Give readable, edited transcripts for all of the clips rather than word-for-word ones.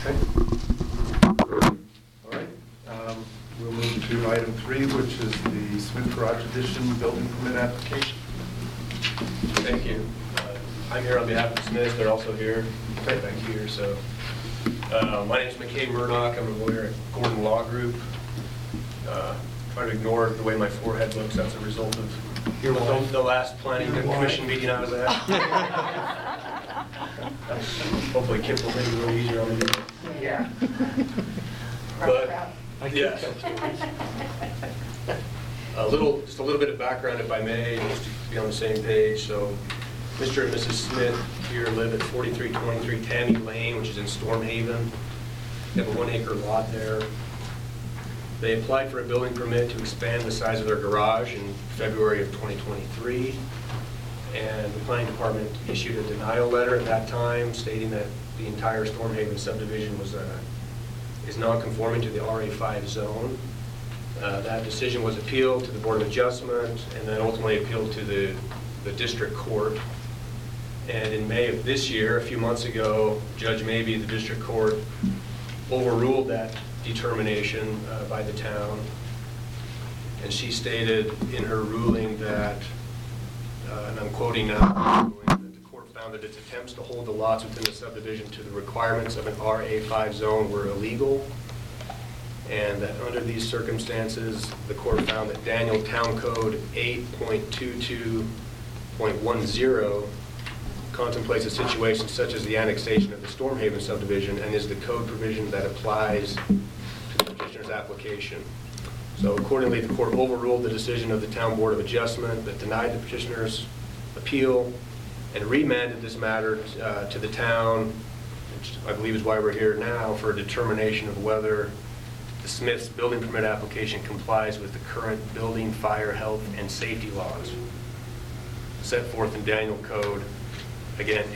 Okay. All right. We'll move to item 3, which is the Smith Garage Addition building permit application. Thank you. I'm here on behalf of Smith. They're also here. Right back here. So, my name is McKay Murdoch. I'm a lawyer at Gordon Law Group. Try to ignore the way my forehead looks. That's a result of the last planning commission meeting I was at. Hopefully, Kip will make it a little easier on me. Yeah. But yes. Just a little bit of background, if I may, just to be on the same page. So, Mr. and Mrs. Smith here live at 4323 Tammy Lane, which is in Storm Haven. They have a 1-acre lot there. They applied for a building permit to expand the size of their garage in February of 2023. And the planning department issued a denial letter at that time stating that the entire Storm Haven subdivision is non-conforming to the RA5 zone. That decision was appealed to the Board of Adjustment and then ultimately appealed to the district court. And in May of this year, a few months ago, Judge Mabee, the district court, overruled that determination by the town. And she stated in her ruling that, and I'm quoting now, that the court found that its attempts to hold the lots within the subdivision to the requirements of an RA5 zone were illegal. And that under these circumstances, the court found that Daniel Town Code 8.22.10 contemplates a situation such as the annexation of the Storm Haven subdivision and is the code provision that applies to the petitioner's application. So accordingly, the court overruled the decision of the Town Board of Adjustment that denied the petitioner's appeal and remanded this matter to the town, which I believe is why we're here now, for a determination of whether the Smith's building permit application complies with the current building, fire, health, and safety laws set forth in Daniel Code, again,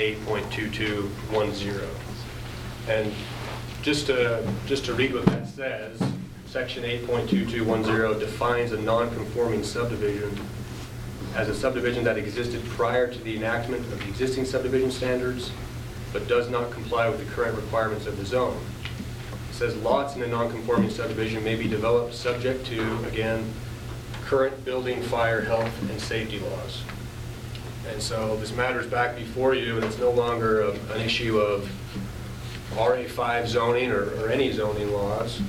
8.2210. And just to read what that says, Section 8.2210 defines a non-conforming subdivision as a subdivision that existed prior to the enactment of the existing subdivision standards, but does not comply with the current requirements of the zone. It says lots in a non-conforming subdivision may be developed subject to, again, current building, fire, health, and safety laws. And so this matters back before you, and it's no longer an issue of RA5 zoning or any zoning laws.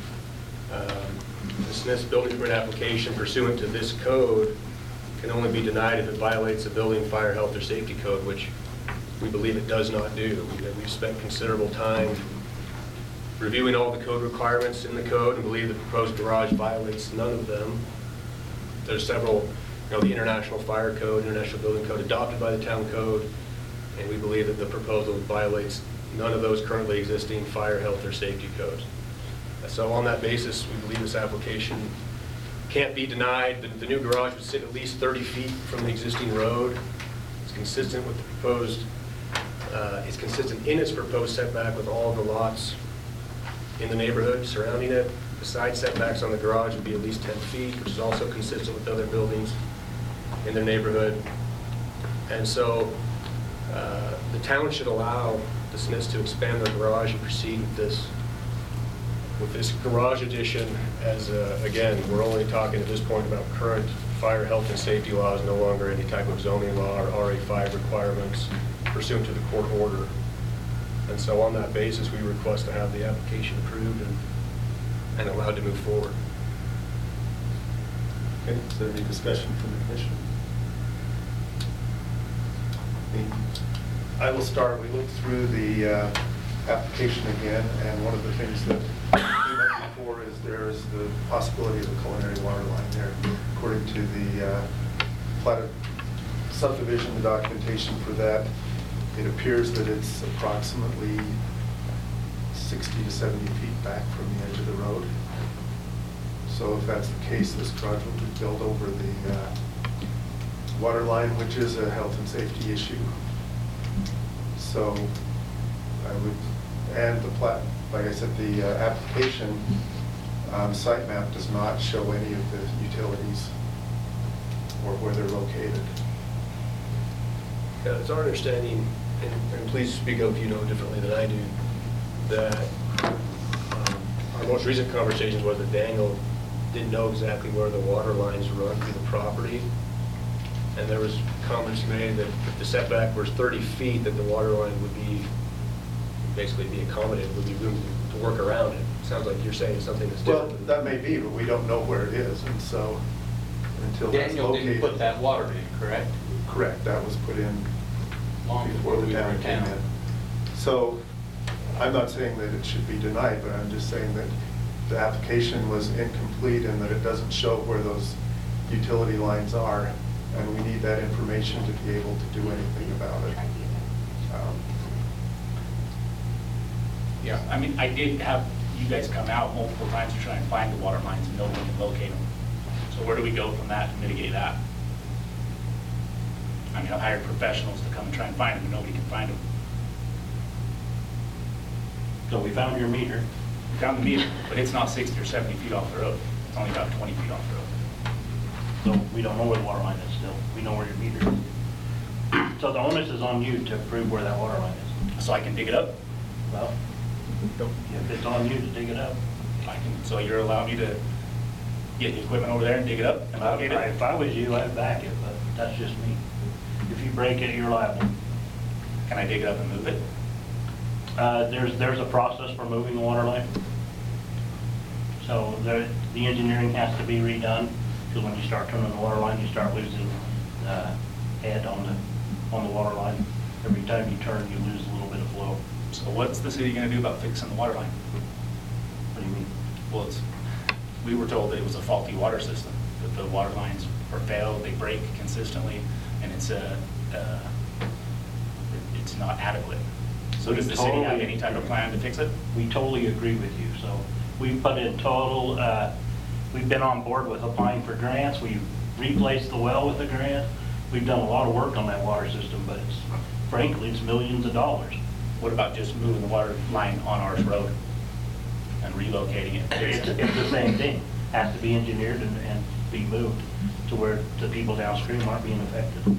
The Smith's building permit application pursuant to this code can only be denied if it violates the building, fire, health, or safety code, which we believe it does not do. We've spent considerable time reviewing all the code requirements in the code and believe the proposed garage violates none of them. There's several, the International Fire Code, International Building Code adopted by the town code, and we believe that the proposal violates none of those currently existing fire, health, or safety codes. So on that basis, we believe this application can't be denied. The new garage would sit at least 30 feet from the existing road. It's consistent with the proposed, it's consistent in its proposed setback with all of the lots in the neighborhood surrounding it. The side setbacks on the garage would be at least 10 feet, which is also consistent with other buildings in the neighborhood. And so the town should allow the Smiths to expand their garage and proceed with this garage addition as, again, we're only talking at this point about current fire, health, and safety laws, no longer any type of zoning law or RA5 requirements pursuant to the court order. And so on that basis, we request to have the application approved and allowed to move forward. Okay, is there any discussion from the commission? I will start. We looked through the application again, and one of the things that came up before is there is the possibility of a culinary water line there. According to the platted subdivision, the documentation for that, it appears that it's approximately 60 to 70 feet back from the edge of the road. So if that's the case, this garage will be built over the water line, which is a health and safety issue. So I would, and the plat, like I said, the application site map does not show any of the utilities or where they're located. It's our understanding, and please speak up if you know differently than I do, that most recent conversations was that Daniel didn't know exactly where the water lines run through the property. And there was comments made that if the setback was 30 feet, that the water line would be, basically be accommodated, would be room to work around it. Sounds like you're saying something that's Well, different. that may be, but we don't know where it is, and so until that's Daniel didn't located. put that water in, correct? Correct, that was put in Long before the we were town in came town. in. So, I'm not saying that it should be denied, but I'm just saying that the application was incomplete and that it doesn't show where those utility lines are, and we need that information to be able to do anything about it. Yeah, I mean, I did have you guys come out multiple times to try and find the water lines and no one can locate them. So where do we go from that to mitigate that? I mean, I've hired professionals to come and try and find them and nobody can find them. So we found your meter. We found the meter, but it's not 60 or 70 feet off the road. It's only about 20 feet off the road. So we don't know where the water line is still. We know where your meter is. So the onus is on you to prove where that water line is. So I can dig it up? Well, if it's on you to dig it up. I can, so you're allowing me to get the equipment over there and dig it up and locate it? If I was you, I'd back it, but that's just me. If you break it, you're liable. Can I dig it up and move it? There's a process for moving the water line. So the engineering has to be redone, because when you start turning the water line, you start losing head on the water line. Every time you turn, you lose a little bit of flow. So what's the city gonna do about fixing the water line? What do you mean? Well, we were told that it was a faulty water system, that the water lines are failed, they break consistently, and it's not adequate. So does the city have Totally. any type of plan to fix it? We totally agree with you. So we've put in total, we've been on board with applying for grants. We've replaced the well with a grant. We've done a lot of work on that water system, but frankly, it's millions of dollars. What about just moving the water line on our road and relocating it? It's the same thing. Has to be engineered and be moved to where the people downstream aren't being affected.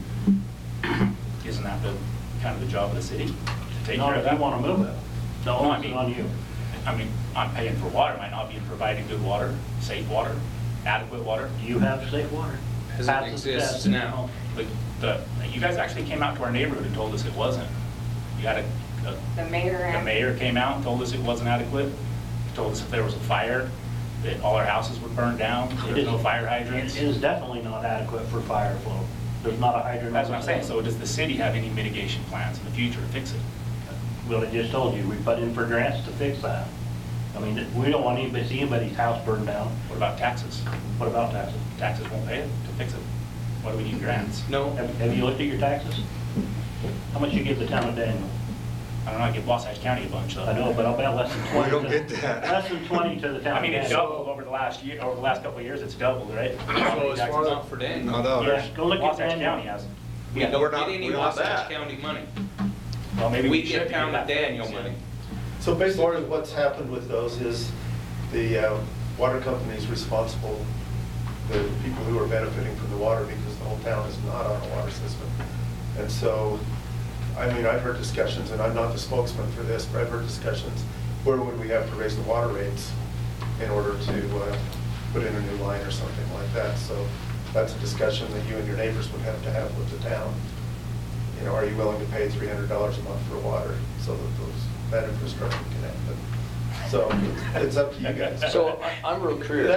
Isn't that the kind of the job of the city to take Not care of if you that? want to move it. The No, I onus is mean- on you. I mean, I'm paying for water, might not be providing good water, safe water, adequate water. Do you have safe water? As Pass it the exists test. now. But you guys actually came out to our neighborhood and told us it wasn't. You had The mayor. the mayor came out and told us it wasn't adequate. Told us if there was a fire, that all our houses would burn down, there's no fire hydrants. It is definitely not adequate for fire flow. There's not a hydrant. That's what I'm saying. So does the city have any mitigation plans in the future to fix it? Well, I just told you, we put in for grants to fix that. I mean, we don't want anybody to see anybody's house burned down. What about taxes? What about taxes? Taxes won't pay it to fix it. Why do we need grants? No, Have you looked at your taxes? How much you give the town of Daniel? I don't know, I give Wasatch County a bunch though. I know, but I'll bet less than 20. We don't get that. Less than 20 to the town I of mean, it's Daniel. doubled over the last year, over the last couple of years, it's doubled, right? so as far not for Daniel. Not ours. Yes, go look at Wasatch Daniel. County has. We Yeah, don't we're get not- any we're not Wasatch that. County money. Well, maybe We should get be town that of Daniel fixed. money. So basically, what's happened with those is the water company is responsible, the people who are benefiting from the water, because the whole town is not on a water system. And so, I mean, I've heard discussions, and I'm not the spokesman for this, but I've heard discussions, where would we have to raise the water rates in order to put in a new line or something like that? So that's a discussion that you and your neighbors would have to have with the town. You know, are you willing to pay $300 a month for water so that that infrastructure can happen? So it's up to you guys. So I'm real curious.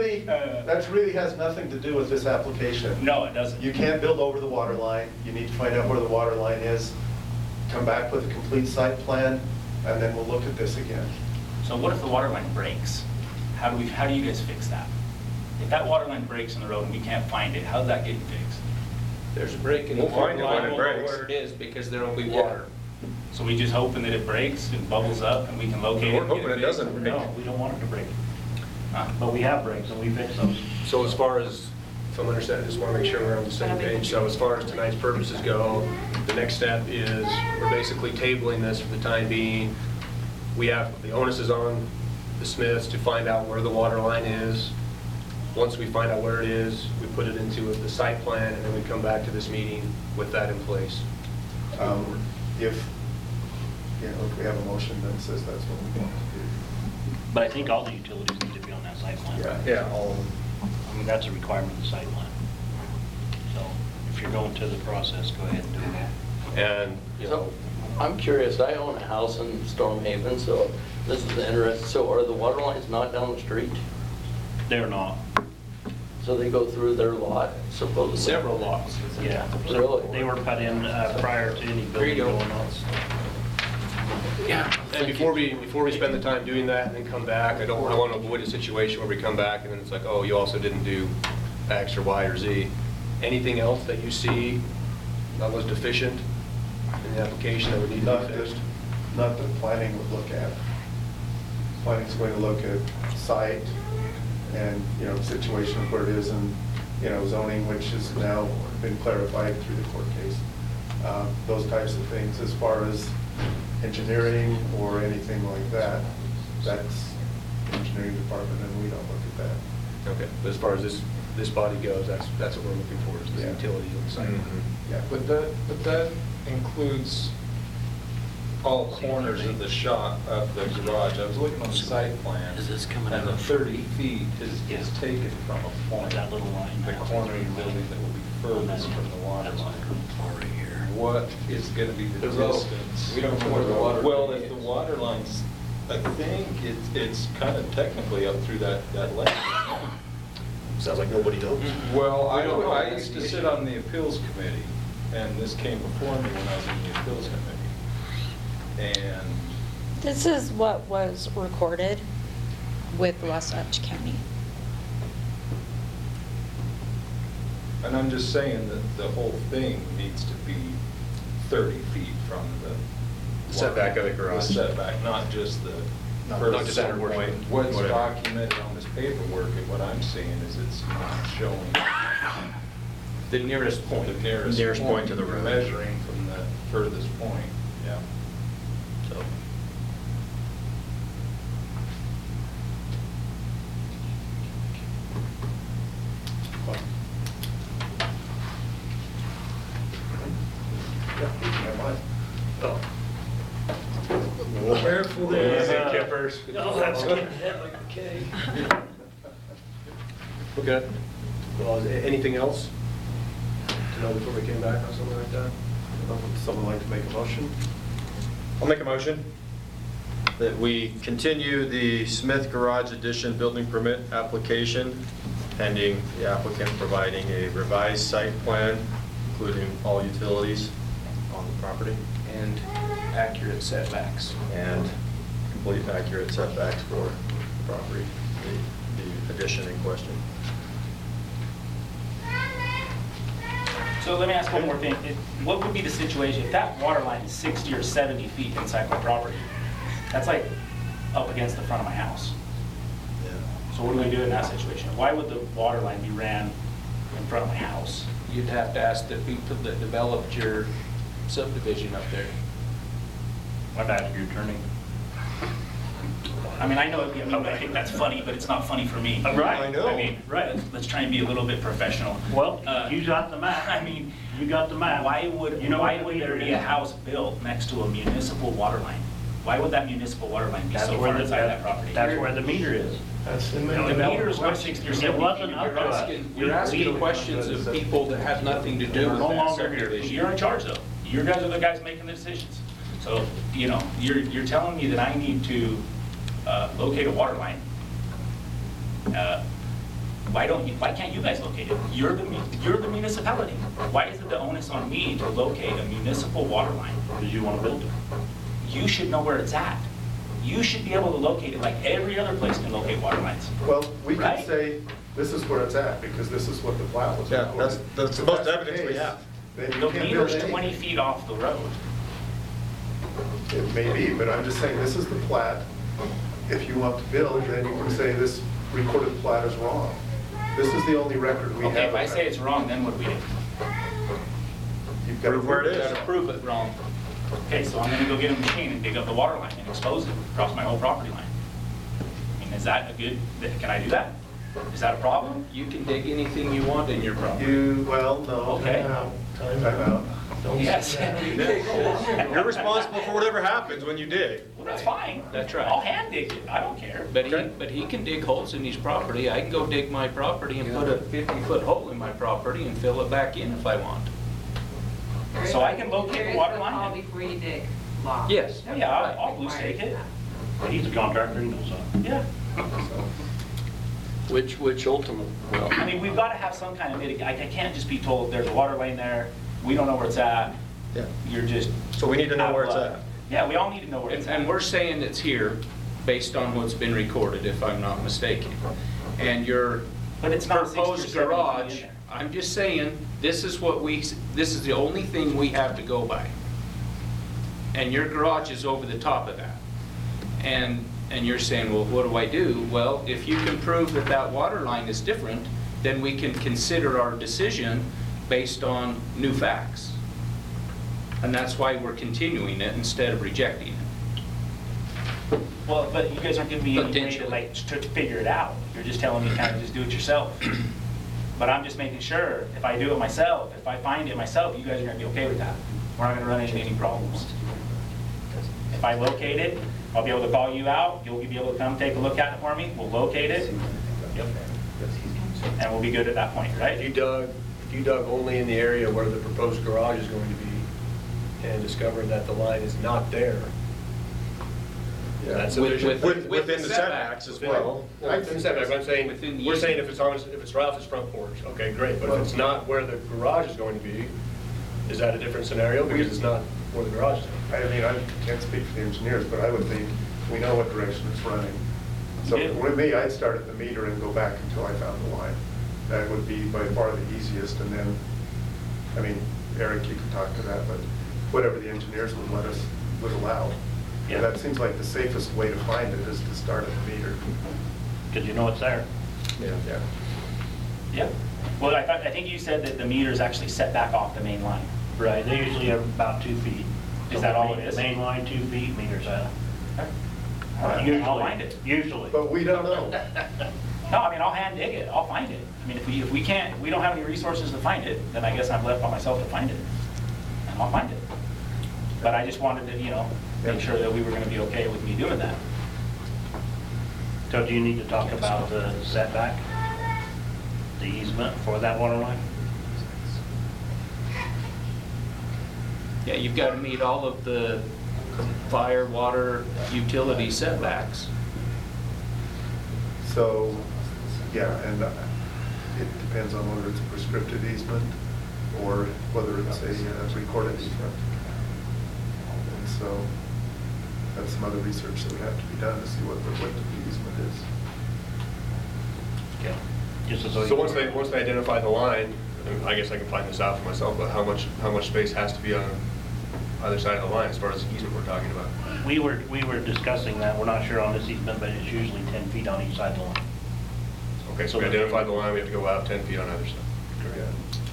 That's really has nothing to do with this application. No, it doesn't. You can't build over the water line. You need to find out where the water line is, come back with a complete site plan, and then we'll look at this again. So what if the water line breaks? How do you guys fix that? If that water line breaks in the road and we can't find it, how's that getting fixed? There's a break in the We'll water find it when line, it we'll know breaks. where it is because there'll be Yeah. water. So we just hoping that it breaks and bubbles up and we can locate it? We're and get hoping it fixed? doesn't. No, we don't want it to break. Huh. But we have breaks and we fix those. So as far as, if I'm understanding, I just want to make sure we're on the same page. So as far as tonight's purposes go, the next step is we're basically tabling this for the time being. We have, the onus is on the Smiths to find out where the water line is. Once we find out where it is, we put it into the site plan, and then we come back to this meeting with that in place. If, you know, if we have a motion that says that's what we want to do. But I think all the utilities need to be on that site plan. Yeah, all of them. I mean, that's a requirement of the site plan. So if you're going to the process, go ahead and do that. And, you know, So, I'm curious, I own a house in Storm Haven, so this is interesting. So are the water lines not down the street? They're not. So they go through their lot supposedly? Several lots. Yeah. Really? They were put in prior to any There you building go. going on. Yeah. and before we spend the time doing that and then come back, I want to avoid a situation where we come back and then it's like, oh, you also didn't do X or Y or Z. Anything else that you see that was deficient in the application that would need to Not be that, fixed? not that planning would look at. Planning's going to look at site and, you know, situation of where it is and, you know, zoning, which has now been clarified through the court case. Those types of things. As far as engineering or anything like that, that's the engineering department and we don't look at that. Okay, but as far as this body goes, that's what we're looking for, is the Yeah. utilities on the site. Yeah. But that includes all corners of the shop of the garage. I was looking on the site plan. Is this coming And out the of- 30 feet is taken from a point. That little line. The corner of the building that will be furthest from the water line. Right here. What is going to be the The road. distance? We don't know where the water Well, line if the is. water line's, I think it's kind of technically up through that lane. Sounds like nobody knows. Well, We don't know. I used to sit on the appeals committee, and this came before me when I was in the appeals committee. And This is what was recorded with Wasatch County. I'm just saying that the whole thing needs to be 30 feet from the Setback of the garage. The setback, not just the Not furthest just that center portion. point. What's Whatever. documented on this paperwork and what I'm seeing is it's not showing The nearest point. the nearest point to the road. Measuring from the furthest point, yeah. So, Yeah, never mind. oh. Careful Easy, Kippers. Oh, that's good. Okay. Well, is there anything else to know before we came back on something like that? Would someone like to make a motion? I'll make a motion that we continue the Smith Garage Addition building permit application pending the applicant providing a revised site plan, including all utilities on the property And accurate setbacks. and complete accurate setbacks for the property, the addition in question. So let me ask one more thing. What would be the situation if that water line is 60 or 70 feet inside my property? That's like up against the front of my house. So what do we do in that situation? Why would the water line be ran in front of my house? You'd have to ask the people that developed your subdivision up there. I'd ask your attorney. I mean, I know, I think that's funny, but it's not funny for me. Right. I know. I mean, Right. let's try and be a little bit professional. Well, Uh, you got the map. I mean, You got the map. why would You know why what would the there meter be a is. house built next to a municipal water line? Why would that municipal water line be That's so where far the, inside that property? that's where the meter is. That's the The meter is what, 60 or 70 It wasn't feet? up to us. You're asking questions of people that have nothing to do We're with no that longer here. subdivision. You're in charge though. You guys are the guys making the decisions. So, you know, you're telling me that I need to locate a water line. Why can't you guys locate it? You're the municipality. Why is it the onus on me to locate a municipal water line? Because you want to build it. You should know where it's at. You should be able to locate it like every other place can locate water lines. Well, we could Right. say, this is where it's at, because this is what the plat was Yeah, recorded. that's the If most the evidence we case, have. Then you The can't build meter's 20 anything. feet off the road. It may be, but I'm just saying, this is the plat. If you want to build, then you can say this recorded plat is wrong. This is the only record we have. Okay, if of I that. say it's wrong, then what do we do? You've got to Prove where it is. Gotta prove it wrong. Okay, so I'm gonna go get a machine and dig up the water line and expose it across my whole property line. I mean, is that a good, can I do that? Is that a problem? You can dig anything you want in your property. Well, no. Okay. Time out. Yes. You're responsible for whatever happens when you dig. That's fine. That's right. I'll hand dig it, I don't care. But he can dig holes in his property. I can go dig my property and put a 50-foot hole in my property and fill it back in if I want. So I can locate the water line? Call before you dig, law. Yes. Yeah, I'll blue stake it, He's a contractor, he knows that. yeah. Which ultimate, well, I mean, we've got to have some kind of I can't just be told there's a water line there, we don't know where it's at, Yeah. you're just. So we need to know where it's out of luck. at. Yeah, we all need to know where it's at. And we're saying it's here based on what's been recorded, if I'm not mistaken. And your But it's not 60 or proposed 70 feet in garage, there. I'm just saying, this is the only thing we have to go by. And your garage is over the top of that. And you're saying, well, what do I do? Well, if you can prove that that water line is different, then we can consider our decision based on new facts. And that's why we're continuing it instead of rejecting it. Well, but you guys aren't giving me any way to Potentially. like, to figure it out. You're just telling me kind of just do it yourself. But I'm just making sure, if I do it myself, if I find it myself, you guys are gonna be okay with that. We're not gonna run into any problems. If I locate it, I'll be able to call you out, you'll be able to come take a look at it for me, we'll locate it. Yep. And we'll be good at that point, If right? you dug only in the area where the proposed garage is going to be and discovered that the line is not there, that's sufficient. Within the setbacks as well. Within the setback, I'm saying, Within the we're saying easement. if it's right off his front porch, okay, great, but if it's not where the garage is going to be, is that a different scenario? Because it's not where the garage is. I mean, I can't speak for the engineers, but I would think we know what direction it's running. So Yeah. with me, I'd start at the meter and go back until I found the line. That would be by far the easiest, and then, I mean, Eric, you can talk to that, but whatever the engineers would allow. Yeah. That seems like the safest way to find it is to start at the meter. Because you know it's there. Yeah. Yeah. Well, I think you said that the meter's actually set back off the main line. Right, they usually have about 2 feet. Is that all it is? Main line, 2 feet, meters out. I'll find it. Usually. But we don't know. No, I mean, I'll hand dig it, I'll find it. I mean, if we can't, we don't have any resources to find it, then I guess I'm left by myself to find it. And I'll find it. But I just wanted to, make sure that we were gonna be okay with me doing that. So do you need to talk about the setback, the easement for that water line? Yeah, you've got to meet all of the fire, water, utility setbacks. So, yeah, and it depends on whether it's a prescriptive easement or whether it's a recorded easement. And so that's some other research that would have to be done to see what the easement is. Okay. Just as So once they identify the line, and I guess I can find this out for myself, but how much space has to be on either side of the line as far as the easement we're talking about? We were discussing that, we're not sure on this easement, but it's usually 10 feet on each side of the line. Okay, so we identify the line, we have to go out 10 feet on either side. Yeah.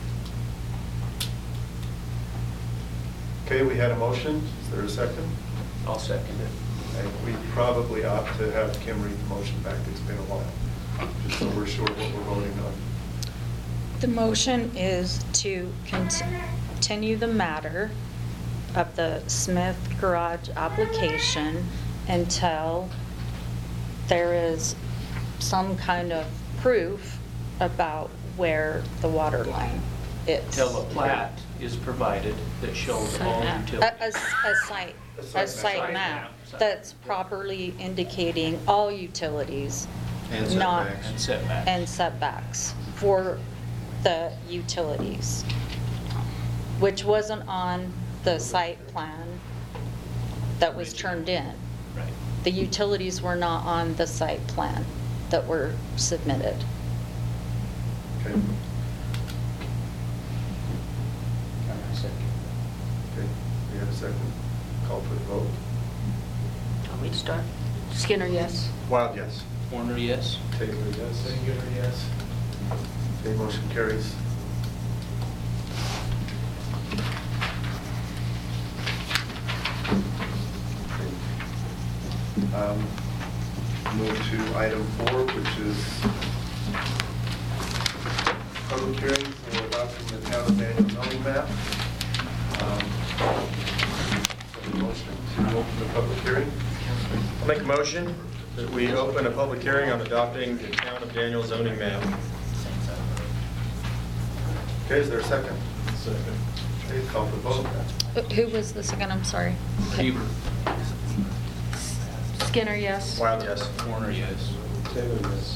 Okay, we had a motion. Is there a second? I'll second it. And we probably ought to have Kim read the motion back. It's been a while, just so we're sure what we're voting on. The motion is to continue the matter of the Smith Garage application until there is some kind of proof about where the water line is. Till a plat is provided that shows all utilities. A site map that's properly indicating all utilities. And not- setbacks. And setbacks. And setbacks for the utilities, which wasn't on the site plan that was turned in. Right. The utilities were not on the site plan that were submitted. Okay. Okay, we have a second. Call for the vote. Want me to start? Skinner, yes. Wild, yes. Warner, yes? Taylor, yes. Singular, yes. Okay, motion carries. Move to item 4, which is public hearing for adopting the town of Manual zoning map. So the motion to open the public hearing. I'll make a motion that we open a public hearing on adopting the Town of Daniel zoning map. Okay, is there a second? Second. Okay, call for vote. Who was the second? I'm sorry. Heber. Skinner, yes. Wild, yes. Warner, yes. Taylor, yes.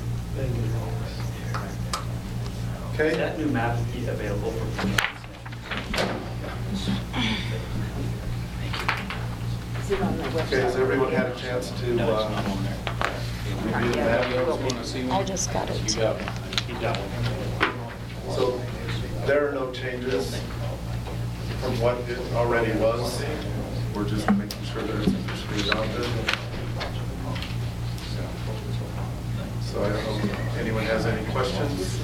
Okay. Is that new map available for? Is it on the website? Okay, has everyone had a chance to No, it's not on there. review the Anybody else map? want to see one? I just got it. You got one. Keep that one. So there are no changes from what it already was. We're just making sure that it's officially adopted. So I don't know if anyone has any questions?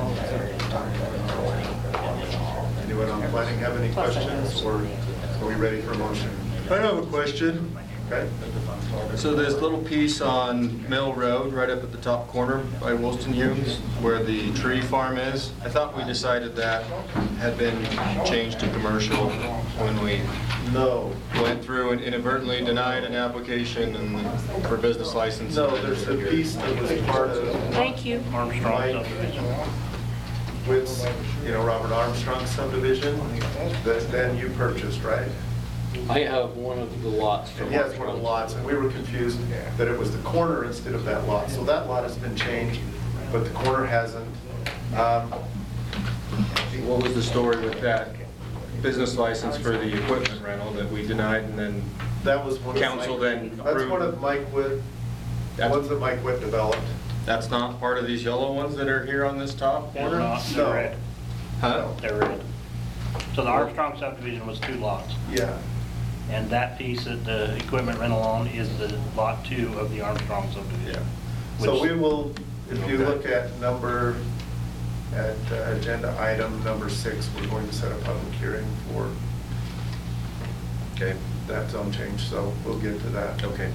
Anyone on planning have any questions, or are we ready for a motion? I have a question. Okay? So this little piece on Mill Road, right up at the top corner by Wilson Humes, where the tree farm is, I thought we decided that had been changed to commercial when we No. went through and inadvertently denied an application and for business license. No, there's a piece that was part of Thank you. Armstrong Mike subdivision. with, Robert Armstrong subdivision that then you purchased, right? I have one of the lots And from he has one of the lots, and we were confused that it was the corner instead of that lot. So that lot has been changed, but the corner hasn't. What was the story with that business license for the equipment rental that we denied and then That was one of council then That's approved? one of Mike Witt, That's- ones that Mike Witt developed. That's not part of these yellow ones that are here on this top They're corner? not, No. they're red. Huh? They're red. So the Armstrong subdivision was 2 lots. Yeah. And that piece that the equipment rental on is the lot 2 of the Armstrong subdivision. So which- we will, if you Okay. look at agenda item number 6, we're going to set a public hearing for Okay, that zone change, so we'll get to that. okay.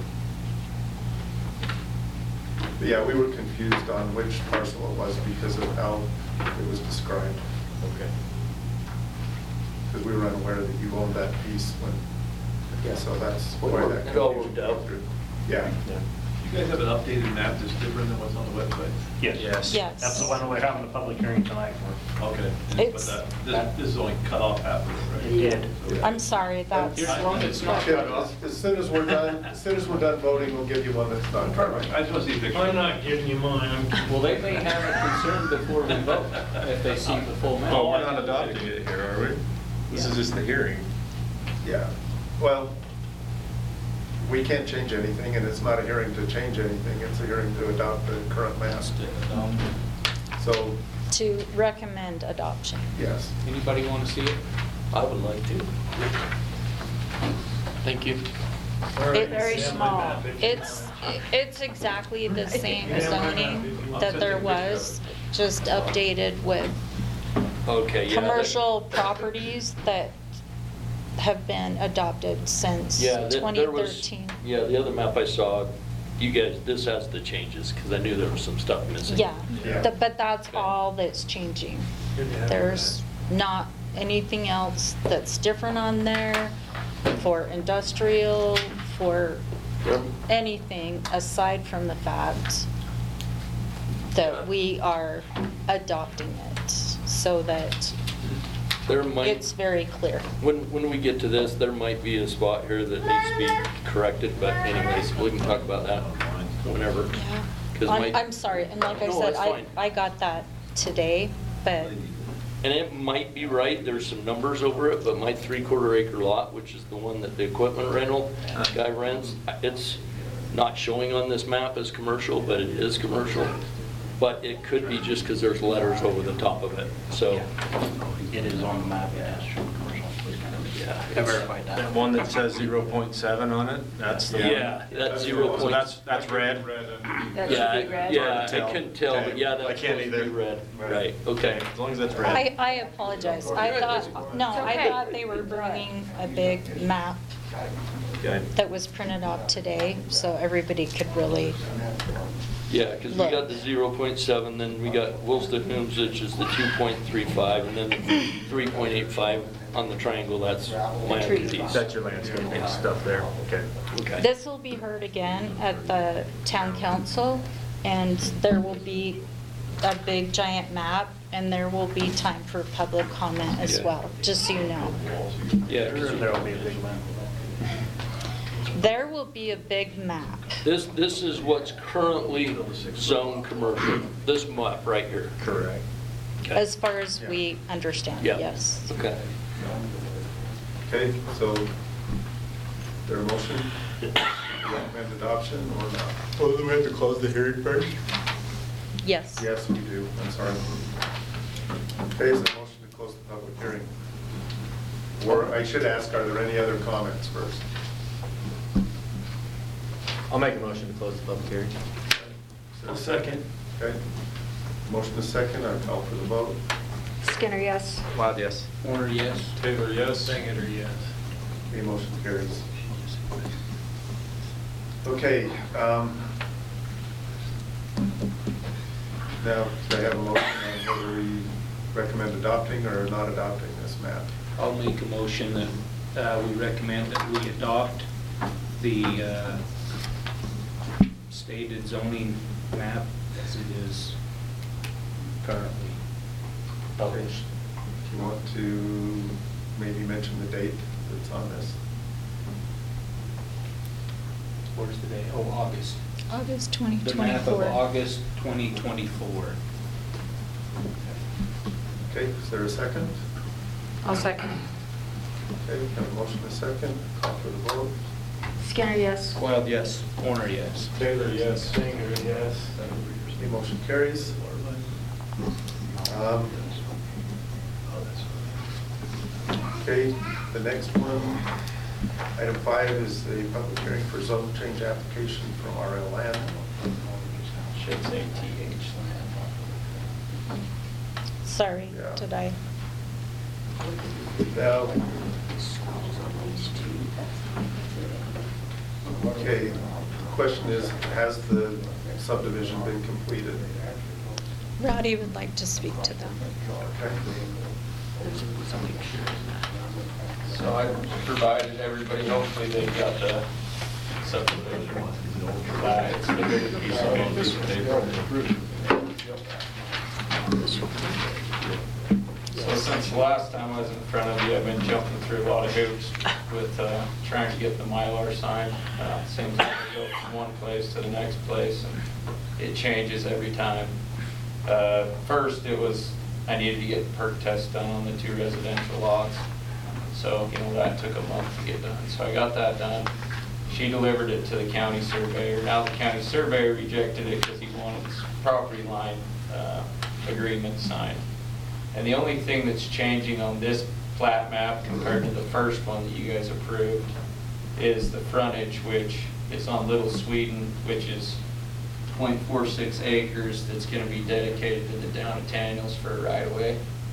But yeah, we were confused on which parcel it was because of how it was described. Okay. Because we were unaware that you owned that piece when, so that's why that. It all worked out. Yeah. You guys have an updated map that's different than what's on the website? Yes. Yes. Yes. That's the one we're having a public hearing tonight for. Okay. It's- But this is only cut off half of it, right? It did. I'm sorry, that's, As long as it's not Yeah, cut off. as soon as we're done voting, we'll give you one that's not Perfect. I just want to see a picture. I'm not giving you mine. Well, they may have a concern before we vote, if they see the full map. Oh, we're not adopting it here, are we? This is just the hearing. Yeah, well, we can't change anything, and it's not a hearing to change anything, it's a hearing to adopt the current map. So, to recommend adoption. yes. Anybody want to see it? I would like to. Thank you. It's Very small. It's exactly the same zoning that there was, just updated with Okay, yeah. commercial properties that have been adopted since Yeah, there was, 2013. yeah, the other map I saw, you guys, this has the changes, because I knew there was some stuff missing. Yeah, Yeah. but that's all that's changing. There's not anything else that's different on there for industrial, for There- anything aside from the fact that we are adopting it so that There might, it's very clear. when we get to this, there might be a spot here that needs to be corrected, but anyways, we can talk about that whenever. Yeah. 'Cause my- I'm sorry, and like I No, said, it's fine. I got that today, but And it might be right, there's some numbers over it, but my 3/4 acre lot, which is the one that the equipment rental guy rents, it's not showing on this map as commercial, but it is commercial. But it could be just because there's letters over the top of it, so, It is on the map, it has shown commercial. yeah. I verified That that. one that says 0.7 on it, that's the one? Yeah, that's 0. So that's red? That Yeah, should be red. yeah, Hard to I tell. couldn't tell, but yeah, I that's can't supposed to be either. red. Right, okay. As long as that's red. I apologize. I thought, no, It's I okay. thought they were bringing a big map that was printed off today, so everybody could really, Yeah, because we got the 0.7, then we got Woolston Humes, which is the 2.35, and then the 3.85 on the triangle, that's land Trees. piece. That's your landscaping stuff there, okay. Okay. this will be heard again at the town council, and there will be a big giant map, and there will be time for public comment as Yeah. well, just so you know. Yeah, 'cause There will be a big map. There will be a big map. this is what's currently zone commercial, this map right here. Correct. Okay. As far as we understand, Yeah. yes. Okay. Okay, so, there a motion? Recommend adoption or not? Well, do we have to close the hearing first? Yes. Yes, we do, I'm sorry. Okay, is there a motion to close the public hearing? Or I should ask, are there any other comments first? I'll make a motion to close the public hearing. I'll second. Okay. Motion is second, I call for the vote. Skinner, yes. Wild, yes. Warner, yes. Taylor, yes. Singer, yes. Okay, motion carries. Okay. Now, do I have a motion on whether we recommend adopting or not adopting this map? I'll make a motion that we recommend that we adopt the stated zoning map as it is currently published. Do you want to maybe mention the date that's on this? Where's the day? Oh, August. August The map of 2024. August 2024. Okay, is there a second? I'll second. Okay, got a motion and a second, call for the vote. Skinner, yes. Wild, yes. Warner, yes. Taylor, yes. Singer, yes. Okay, motion carries. Okay, the next one, item 5 is the public hearing for zone change application from RL Land. Should say TH land. Sorry, Yeah. did I? Now, okay, the question is, has the subdivision been completed? Roddy would like to speak to them. Okay. So I provided everybody, hopefully they got the subdivision. It's the bigger piece of it. So since the last time I was in front of you, I've been jumping through a lot of hoops with trying to get the Mylar signed. Seems like I go from one place to the next place and it changes every time. First, it was, I needed to get the perk test done on the 2 residential lots. So, that took a month to get done. So I got that done. She delivered it to the county surveyor. Now the county surveyor rejected it because he wanted his property line agreement signed. And the only thing that's changing on this plat map compared to the first one that you guys approved is the frontage, which is on Little Sweden, which is 0.46 acres that's going to be dedicated to the Down of Daniels for a right-of-way.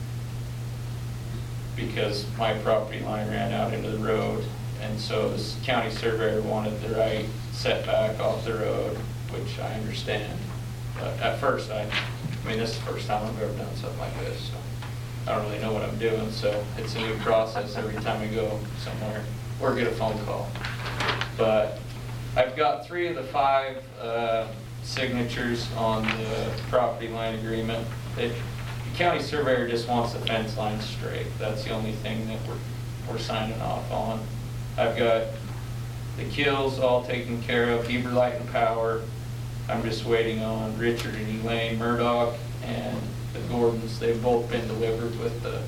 Because my property line ran out into the road, and so this county surveyor wanted the right setback off the road, which I understand. But at first, I mean, this is the first time I've ever done something like this, so I don't really know what I'm doing, so it's a new process every time we go somewhere or get a phone call. But I've got 3 of the 5 signatures on the property line agreement. The county surveyor just wants the fence line straight. That's the only thing that we're signing off on. I've got the Kills all taken care of, Heber Light and Power. I'm just waiting on Richard and Elaine Murdoch and the Gordons. They've both been delivered with the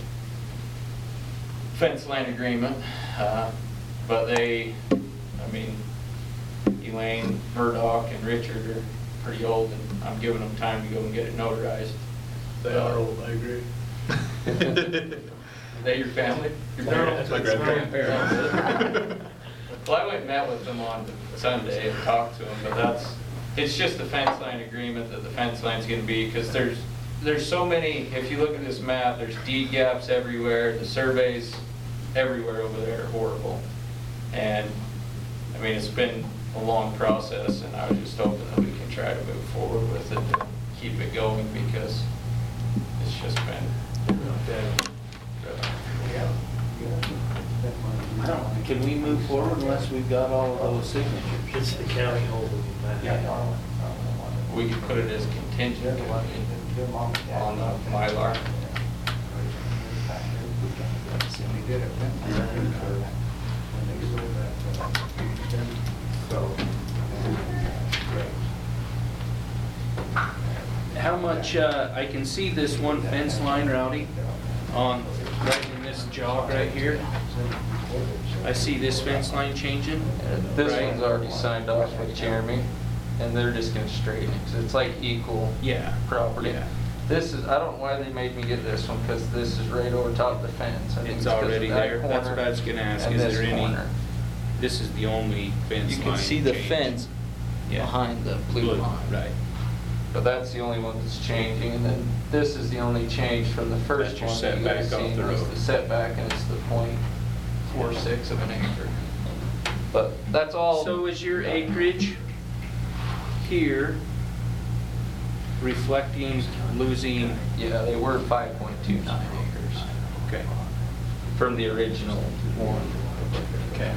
fence line agreement. But they, I mean, Elaine Murdoch and Richard are pretty old, and I'm giving them time to go and get it notarized. They are old, I agree. Are they your family? Your No, parents? that's my grandparents. Well, I went and met with them on Sunday and talked to them, but it's just the fence line agreement that the fence line's gonna be, because there's so many, if you look at this map, there's deed gaps everywhere, the surveys everywhere over there are horrible. And I mean, it's been a long process, and I was just hoping that we can try to move forward with it and keep it going, because it's just been dead. Can we move forward unless we've got all of those signatures? It's the county holding it back. We could put it as contingent on the Mylar. How much, I can see this one fence line, Rowdy, on, right in this jog right here. I see this fence line changing. This right? one's already signed off with Jeremy, and they're just gonna straighten it, 'cause it's like equal Yeah. property. Yeah. This is, I don't know why they made me get this one, because this is right over top of the fence. I think It's 'cause of already that there. That's corner what I was gonna ask. and Is this there any, corner. this is the only fence You line can see the change. fence Yeah. behind the blue line. Right. But that's the only one that's changing, and then this is the only change from the first That's your one that you guys setback off seen the was road. the setback, and it's the .46 of an acre. But that's all. So is your acreage here reflecting losing, Yeah, they were 5.29 acres okay, from the original one. okay.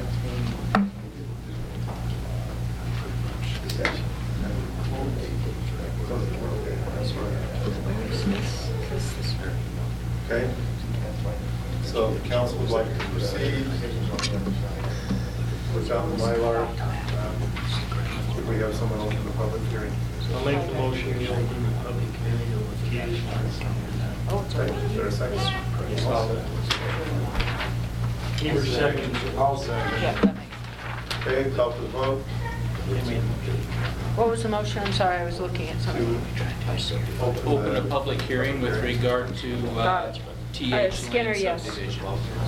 Okay? So if the council would like to proceed without the Mylar, could we have someone open the public hearing? I'll make the motion, we open the public hearing on the keys. Okay, is there a second? Keeper seconds. I'll second. Okay, call for the vote What was the motion? I'm sorry, I was looking at something. to Open a public hearing with regard to TH Skinner, Lane yes. subdivision.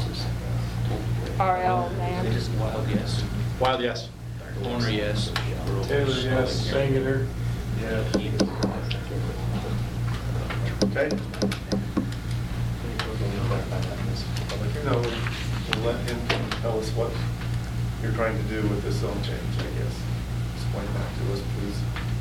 RL, man. Wild, yes. Wild, yes. Owner, yes. Taylor, yes. Singular. Yes. Okay? No, we'll let him tell us what you're trying to do with this zone change, I guess. Explain that to us, please.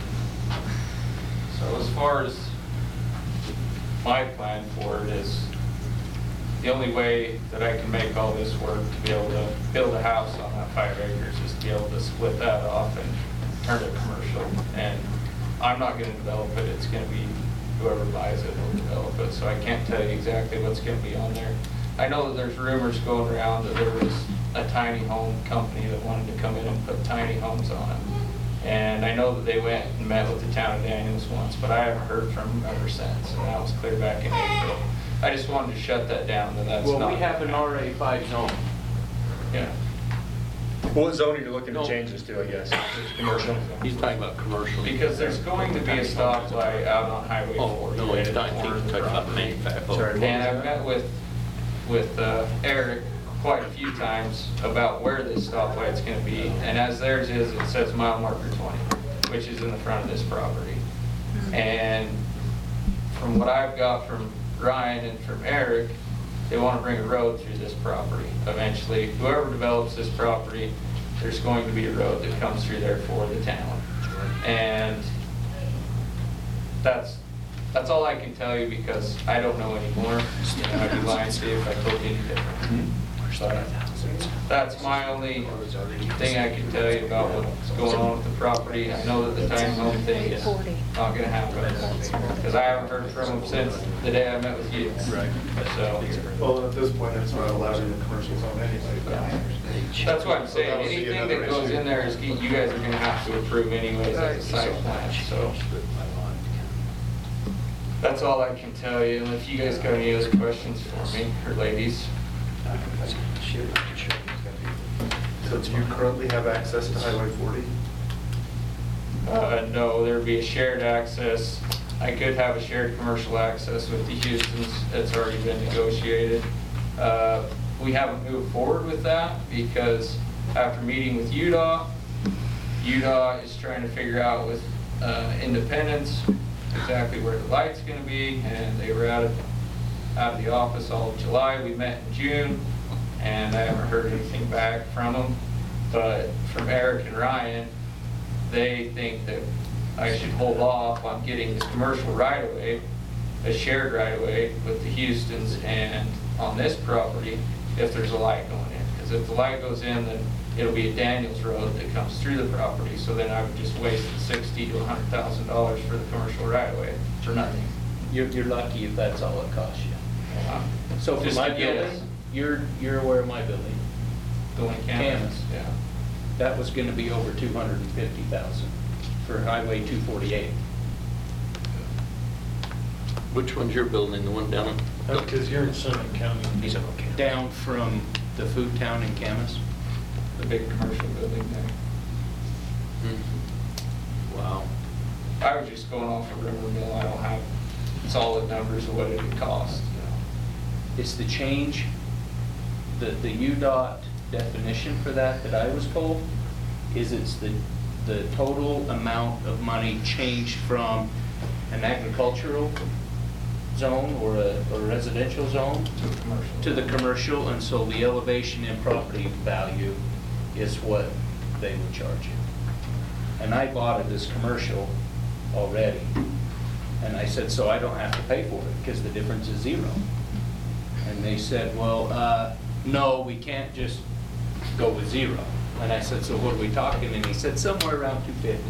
So as far as my plan for it is, the only way that I can make all this work to be able to build a house on that 5 acres is to be able to split that off and turn it commercial. And I'm not gonna develop it, it's gonna be whoever buys it will develop it, so I can't tell you exactly what's gonna be on there. I know that there's rumors going around that there was a tiny home company that wanted to come in and put tiny homes on it. And I know that they went and met with the town of Daniels once, but I haven't heard from them ever since, and that was clear back in April. I just wanted to shut that down, that that's not. Well, we have an RA5 zone. Yeah. What zoning are you looking to change this to, I guess? Commercial? He's talking about commercial. Because there's going to be a stoplight out on Highway 40. Oh, no, he's right at the talking corner of the about property. manufacturing. Sorry. And I've met with Eric quite a few times about where this stoplight's gonna be, and as theirs is, it says mile marker 20, which is in the front of this property. And from what I've got from Ryan and from Eric, they wanna bring a road through this property eventually. Whoever develops this property, there's going to be a road that comes through there for the town. And that's all I can tell you, because I don't know anymore. You know, I'd be lying to you if I told you any different. But that's my only thing I can tell you about what's going on with the property. I know that the tiny home thing is not gonna happen, because I haven't heard from them since the day I met with you. Right. So, Well, at this point, it's not allowed in the commercial zone anyway. that's what I'm So saying. that'll be Anything another that goes issue. in there is, you guys are gonna have to approve anyways as a site plan, so. That's all I can tell you, and if you guys got any other questions for me, or ladies. So do you currently have access to Highway 40? No, there'd be a shared access. I could have a shared commercial access with the Houstons. That's already been negotiated. We haven't moved forward with that because after meeting with UDOT, UDOT is trying to figure out with Independence exactly where the light's gonna be, and they were out of the office all of July. We met in June, and I haven't heard anything back from them. But from Eric and Ryan, they think that I should hold off on getting this commercial right-of-way, a shared right-of-way with the Houstons and on this property if there's a light going in. Because if the light goes in, then it'll be a Daniels Road that comes through the property. So then I would just waste $60,000 to $100,000 for the commercial right-of-way for nothing. You're lucky if that's all it costs you. So for Just my a guess. building, you're aware of my building. Building Camas. yeah. That was gonna be over 250,000 for Highway 248. Which one's your building, the one down? Because you're in Summit County. He's okay. Down from the food town in Camas. The big commercial building there. Wow. I was just going off of River Mill. I don't have solid numbers of what it would cost, you know. It's the change, the UDOT definition for that I was told, is it's the total amount of money changed from an agricultural zone or a residential zone To a commercial. to the commercial, and so the elevation in property value is what they would charge you. And I bought it as commercial already, and I said, so I don't have to pay for it, because the difference is zero. And they said, well, no, we can't just go with zero. And I said, so what are we talking? And he said, somewhere around 250.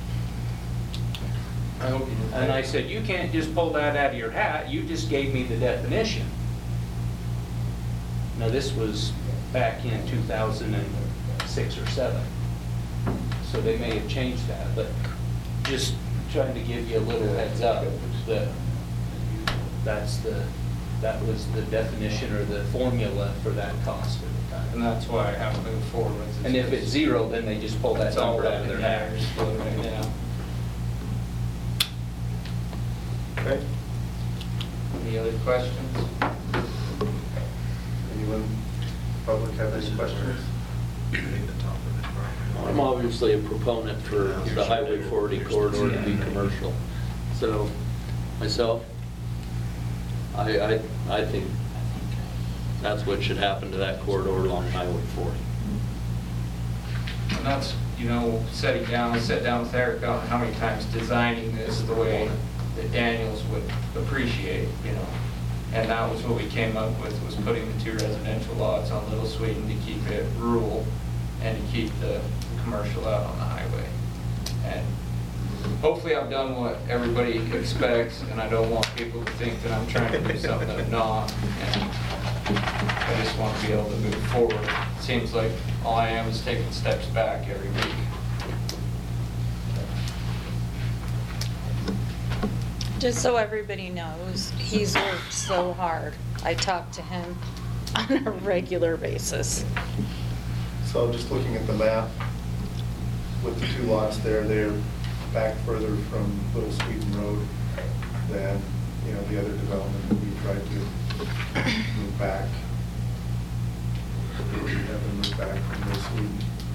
I hope you didn't. And I said, you can't just pull that out of your hat, you just gave me the definition. Now, this was back in 2006 or 7, so they may have changed that, but just trying to give you a little heads up that that was the definition or the formula for that cost at the And time. that's why I haven't moved forward with it. And if it's zero, then they just pull that It's all number out up of their in hat. there, split right now. Okay. Any other questions? Anyone, public have any questions? I'm obviously a proponent for the Highway 40 corridor to be commercial. So, myself, I think that's what should happen to that corridor along Highway 40. And that's, you know, sat down with Eric on how many times designing this the way that Daniels would appreciate, you know. And that was what we came up with, was putting the 2 residential lots on Little Sweden to keep it rural and to keep the commercial out on the highway. And hopefully I've done what everybody expects, and I don't want people to think that I'm trying to do something that I'm not. And I just want to be able to move forward. It seems like all I am is taking steps back every week. Just so everybody knows, he's worked so hard. I talk to him on a regular basis. So just looking at the map, with the 2 lots there, they're back further from Little Sweden Road than, you know, the other development that we tried to move back. We have them move back from Little Sweden.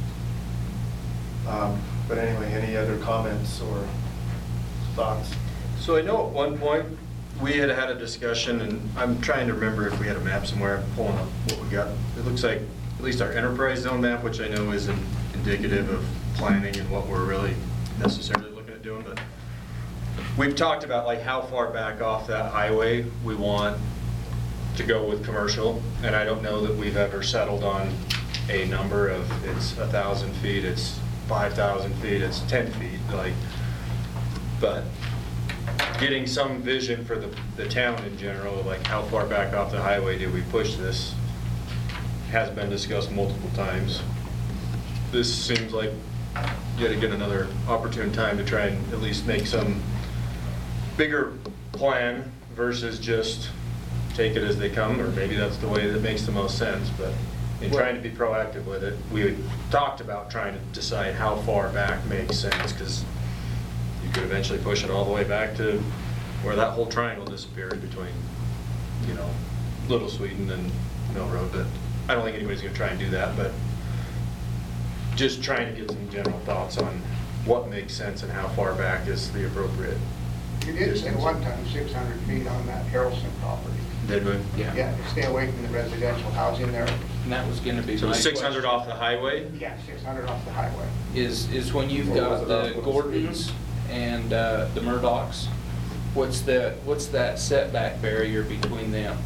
But anyway, any other comments or thoughts? So I know at one point, we had had a discussion, and I'm trying to remember if we had a map somewhere. I'm pulling up what we got. It looks like at least our enterprise zone map, which I know isn't indicative of planning and what we're really necessarily looking at doing, but we've talked about like how far back off that highway we want to go with commercial, and I don't know that we've ever settled on a number of it's 1,000 feet, it's 5,000 feet, it's 10 feet, like, but getting some vision for the town in general, like how far back off the highway do we push this, has been discussed multiple times. This seems like yet again another opportune time to try and at least make some bigger plan versus just take it as they come, or maybe that's the way that makes the most sense, but in trying to be proactive with it, we had talked about trying to decide how far back makes sense, because you could eventually push it all the way back to where that whole triangle disappeared between, you know, Little Sweden and Mill Road, but I don't think anybody's gonna try and do that, but just trying to get some general thoughts on what makes sense and how far back is the appropriate You did say one time 600 feet on that Harrelson property. Did we? Yeah, to stay away from the residential housing there. And that was gonna be So my 600 question. off the highway? Yeah, 600 off the highway. Is when you've got the Gordons and the Murdochs, what's that setback barrier between them?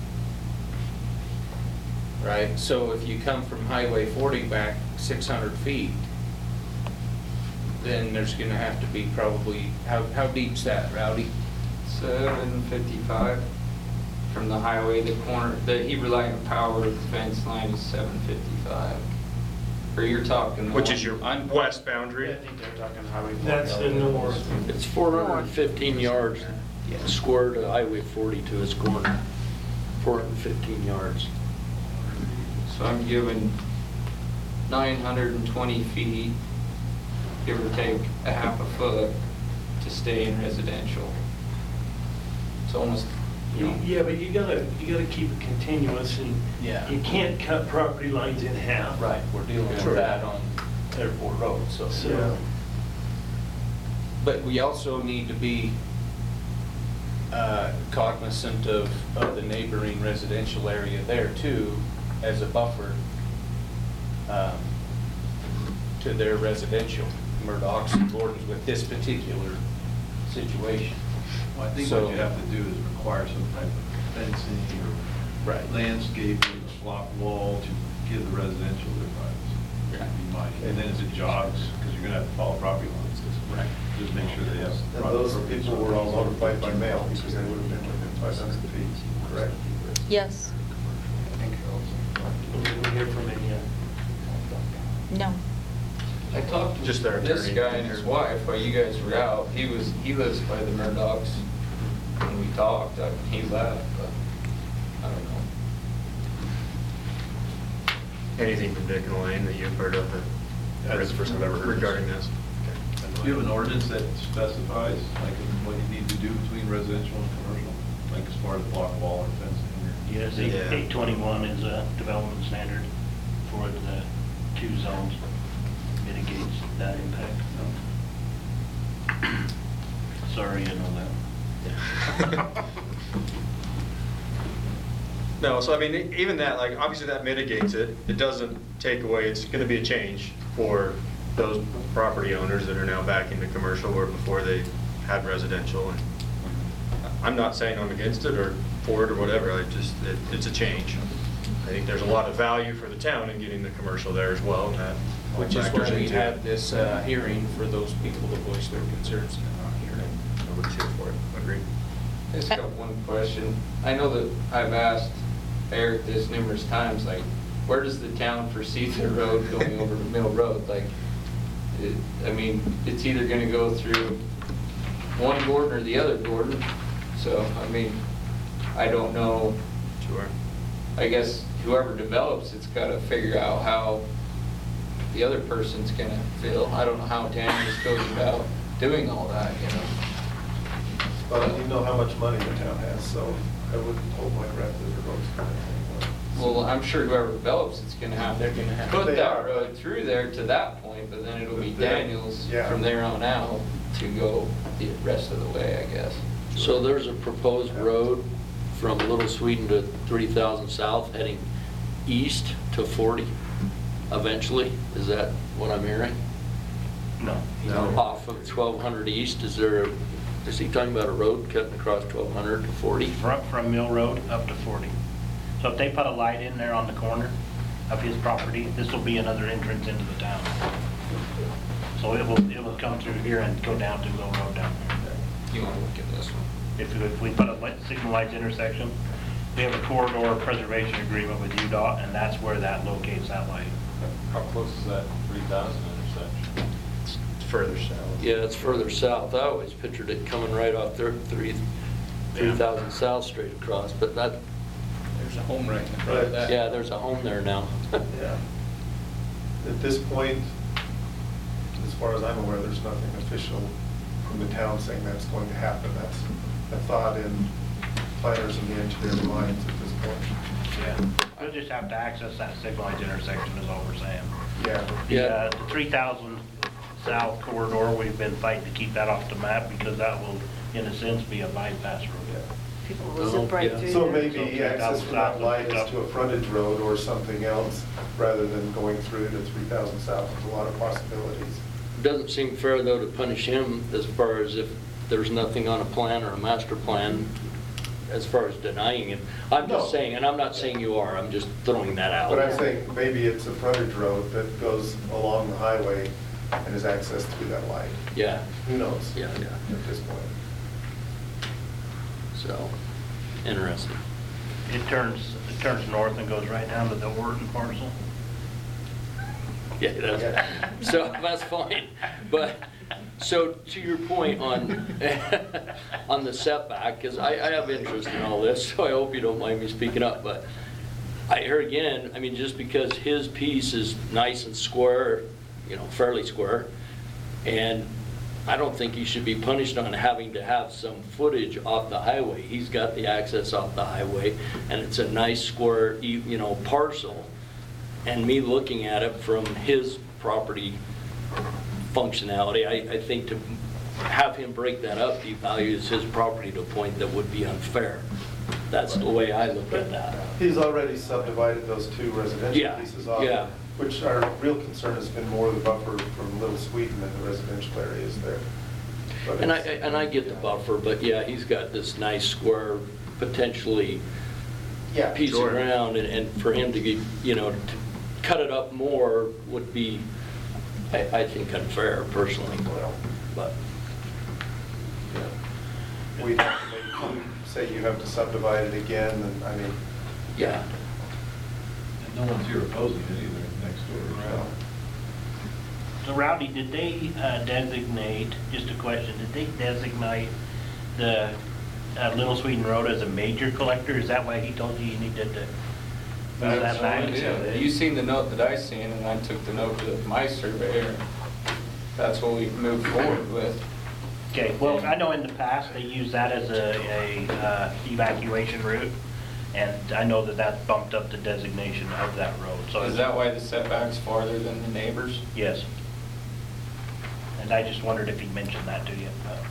Right, so if you come from Highway 40 back 600 feet, then there's gonna have to be probably, how deep's that, Rowdy? 755 from the highway, the corner, the Heber Line of Power fence line is 755. Or you're talking. Which is your I'm- west boundary? I think they're talking highway. That's the north. It's 415 yards square to Highway 40 to its corner. 415 yards. So I'm giving 920 feet, give or take a half a foot, to stay in residential. It's almost, you know. Yeah, but you gotta keep it continuous, and Yeah. you can't cut property lines in half. Right, we're dealing with Sure. that on Airport Road, so. So, But we also need to be cognizant of the neighboring residential area there too, as a buffer to their residential, Murdochs and Gordons with this particular situation. Well, I think So- what you have to do is require some type of fencing or Right. landscaping, block wall to give the residential their privacy. Right. Would be my- And then as it jogs, because you're gonna have to follow property lines. Right. Just make sure they have. And those people were all notified by mail because they would have been within 500 feet, correct? Yes. we didn't hear from any, No. I talked Just their to this attorney. guy and his wife while you guys were out. He lives by the Murdochs. When we talked, he left, but I don't know. Anything from Dick and Elaine that you've heard of? That's the first I've ever heard of this. Regarding this? Do you have an ordinance that specifies like what you need to do between residential and commercial? Like as far as block wall or fencing? yes, Yeah. 821 is a development standard for the two zones, mitigates that impact. Sorry, you know that. No, so I mean, even that, like, obviously that mitigates it. It doesn't take away, it's gonna be a change for those property owners that are now back into commercial where before they had residential. And I'm not saying I'm against it or for it or whatever, it's a change. I think there's a lot of value for the town in getting the commercial there as well, and that all Which is factors why we into had it. this hearing for those people to voice their concerns in our hearing. Nobody's here for it, agreed. I just got one question. I know that I've asked Eric this numerous times, like, where does the town foresee the road going over Mill Road? Like, I mean, it's either gonna go through one Gordon or the other Gordon. So, I mean, I don't know. Sure. I guess whoever develops it's gotta figure out how the other person's gonna feel. I don't know how Daniels goes about doing all that, you know? Well, you know how much money the town has, so I wouldn't hold my breath that the road's going anywhere. Well, I'm sure whoever develops it's gonna have They're to gonna have- put They that are. road through there to that point, but then it'll be But then- Daniels yeah. from there on out to go the rest of the way, I guess. So there's a proposed road from Little Sweden to 3000 South heading east to 40 eventually? Is that what I'm hearing? No. Off of 1200 East, is he talking about a road cutting across 1200 to 40? From Mill Road up to 40. So if they put a light in there on the corner of his property, this will be another entrance into the town. So it will come through here and go down to Mill Road down there. You wanna look at this one? If we put a signalized intersection, we have a corridor preservation agreement with UDOT, and that's where that locates that light. How close is that 3000 intersection? It's further south. Yeah, it's further south. I always pictured it coming right off there, 3000 South straight across, but that, There's a home right in front of that. yeah, there's a home there now. Yeah. At this point, as far as I'm aware, there's nothing official from the town saying that's going to happen. That's a thought in planners and the engineers' minds at this point. Yeah. We'll just have to access that signalized intersection is all we're saying. Yeah. The 3000 south corridor, we've been fighting to keep that off the map because that will, in a sense, be a bypass road. People will zip right through So there. maybe access from that light is to a frontage road or something else, rather than going through to 3000 South. There's a lot of possibilities. Doesn't seem fair, though, to punish him as far as if there's nothing on a plan or a master plan, as far as denying him. I'm No. just saying, and I'm not saying you are, I'm just throwing that out. But I'm saying maybe it's a frontage road that goes along the highway and is accessed through that light. Yeah, Who knows? yeah, yeah. At this point. So, interesting. It turns north and goes right down to the Orton parcel. Yeah, that's, so that's fine. But, so to your point on, on the setback, because I have interest in all this, so I hope you don't mind me speaking up, but here again, I mean, just because his piece is nice and square, you know, fairly square, and I don't think he should be punished on having to have some footage off the highway. He's got the access off the highway, and it's a nice square, you know, parcel. And me looking at it from his property functionality, I think to have him break that up devalues his property to a point that would be unfair. That's the way I look at that. He's already subdivided those 2 residential Yeah, pieces off. yeah. Which our real concern has been more the buffer from Little Sweden and the residential areas there. But And it's- I get the buffer, but yeah, he's got this nice square, potentially Yeah, piece of sure. ground, and for him to get, you know, to cut it up more would be, I think, unfair personally. Well, But, yeah. We'd have to maybe say you have to subdivide it again, and I mean, yeah. And no one's here opposing it either, next door, right? So Rowdy, did they designate, just a question, did they designate the Little Sweden Road as a major collector? Is that why he told you you needed to move that That's back? what it is. You seen the note that I seen, and I took the note to my surveyor. That's what we moved forward with. Okay, well, I know in the past, they used that as a evacuation route, and I know that that bumped up the designation of that road, so. Is that why the setback's farther than the neighbors? Yes. And I just wondered if he mentioned that to you.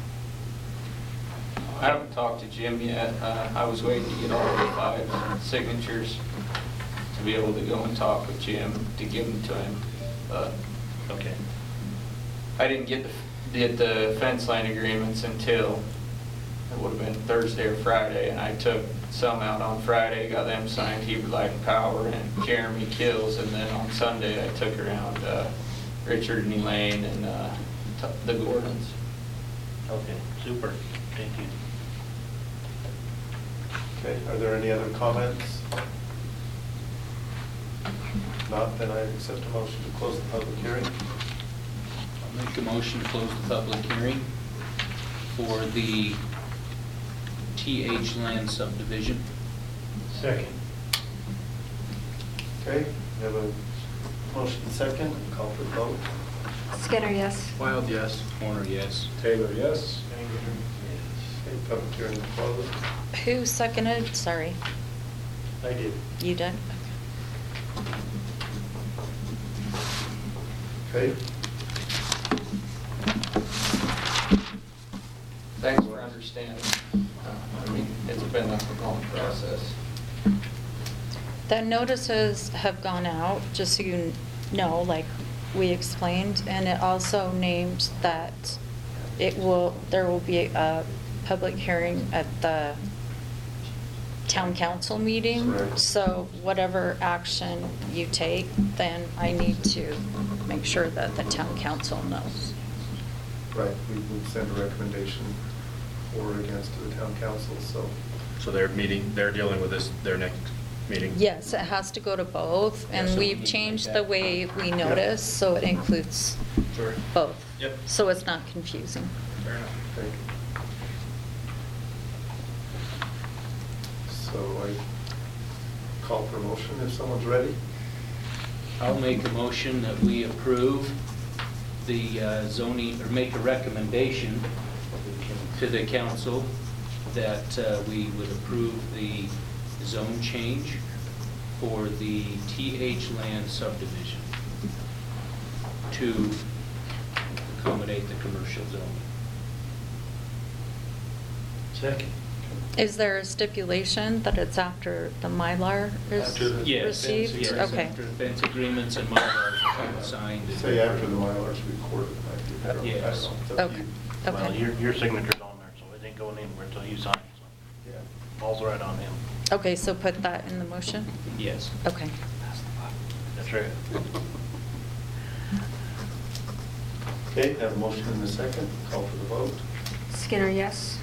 I haven't talked to Jim yet. I was waiting to get all the 5 signatures to be able to go and talk with Jim to give them to him. But Okay. I didn't get the fence line agreements until, it would have been Thursday or Friday, and I took some out on Friday, got them signed, Heber Light and Power and Jeremy Kills, and then on Sunday I took around Richard and Elaine and the Gordons. Okay, super. Thank you. okay, are there any other comments? If not, then I accept a motion to close the public hearing. I'll make a motion to close the public hearing for the TH Land subdivision. Second. Okay, we have a motion and second, call for the vote. Skinner, yes. Wild, yes. Horner, yes. Taylor, yes? Okay, public hearing is closed. Who seconded? Sorry. I did. You did? Okay, Thanks for understanding. I mean, it's been a long process. The notices have gone out, just so you know, like we explained, and it also named that there will be a public hearing at the town council meeting. Right. So whatever action you take, then I need to make sure that the town council knows. right, we would send a recommendation for or against to the town council, so. So they're dealing with this, their next meeting? Yes, it has to go to both, Yeah, and so we we've need to changed make the that- way we notice, so it includes Sure. both. Yep. So it's not confusing. Fair enough. Okay. So I call for a motion if someone's ready. I'll make a motion that we approve the zoning, or make a recommendation to the council that we would approve the zone change for the TH Land subdivision to accommodate the commercial zone. Second. Is there a stipulation that it's after the Mylar is Yeah, received? yes, Okay. after fence agreements and Mylars have been signed. Say after the Mylar's recorded, it might be better. I don't know. It's up to Okay. you. Well, Okay. your signature's on there, so it ain't going anywhere until you sign it. So Yeah. Ball's right on him. Okay, so put that in the motion? Yes. Okay. That's right. Okay, have a motion in a second, call for the vote. Skinner, yes?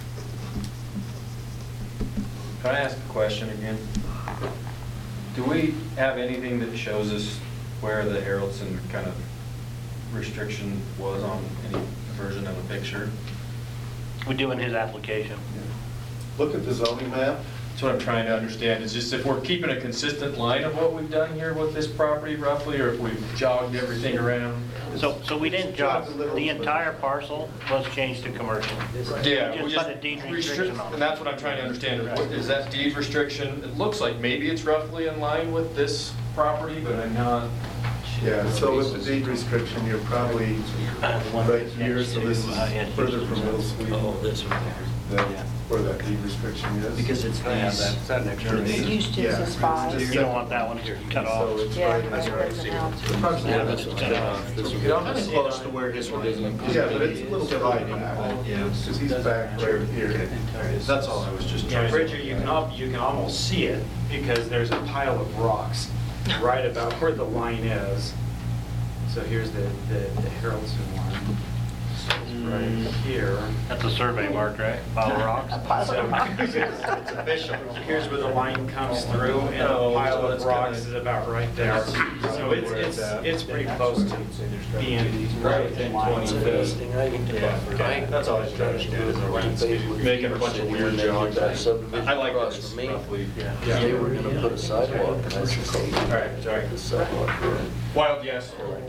Can I ask a question again? Do we have anything that shows us where the Haraldson kind of restriction was on any version of a picture? We do in his application. Look at the zoning map. That's what I'm trying to understand, is just if we're keeping a consistent line of what we've done here with this property roughly, or if we've jogged everything around? So we didn't jog, the entire parcel was changed to commercial. Yeah, We just put a deed restriction on and it. that's what I'm trying to understand, what is that deed restriction? It looks like maybe it's roughly in line with this property, but I'm not. Yeah, so with the deed restriction, you're probably right here, so this is further from Middle Sweet Oh, this one there. than where that deed restriction is. Because it's these. that next to It used to Yeah. exist 5. You don't want that one cut off. So it's Yeah, right that's here. what it's now. Yeah, that's cut off. It's close to where this one is. Yeah, but it's a little bit right back. Yeah. Because he's back right here. That's all I was just Yeah, trying to. Bridget, you can almost see it because there's a pile of rocks right about where the line is. So here's the Haraldson line. So it's right here. That's a survey mark, right? Pile of rocks? It's official. Here's where the line comes through, and the pile of rocks is about right there. So it's pretty close to being right within 20 feet. That's all I was trying to understand, is the landscape, making a bunch of weird jogs. I like this roughly. They were gonna put a sidewalk, and I said, All right, sorry. the sidewalk there. Wild guess.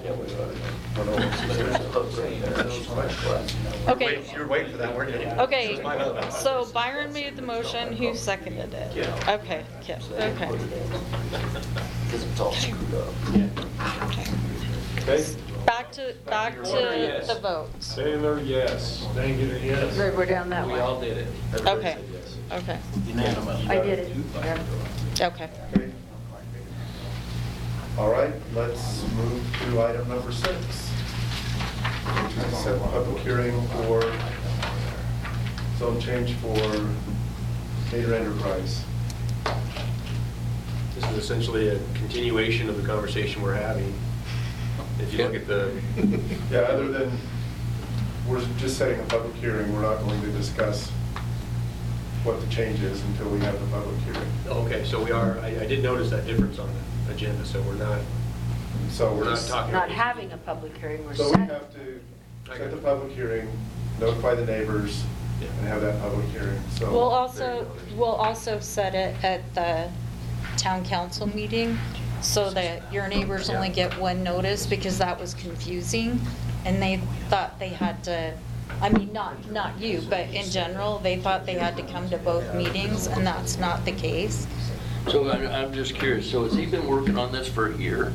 Okay. You were waiting for that, weren't you? Okay, so Byron made the motion, who seconded it? Okay, Kip, okay. Because it's all screwed up. Okay? Back to the vote. Taylor, yes. Stangen, yes. We're down that We way. all did it. Everybody Okay, said yes. okay, Unanimous. I did it. Yeah. okay. Okay. All right, let's move to item number 6, which is to set the public hearing for zone change for Gator Enterprise. This is essentially a continuation of the conversation we're having. If you look at the, Yeah, other than, we're just setting a public hearing, we're not going to discuss what the change is until we have the public hearing. okay, so we are, I did notice that difference on the agenda, so we're not So we're just, talking. Not having a public hearing, we're so we setting. have to set the public hearing, notify the neighbors, and have that public hearing, so. We'll also set it at the town council meeting so that your neighbors only get one notice, because that was confusing. And they thought they had to, I mean, not you, but in general, they thought they had to come to both meetings, and that's not the case. So I'm just curious, so has he been working on this for a year?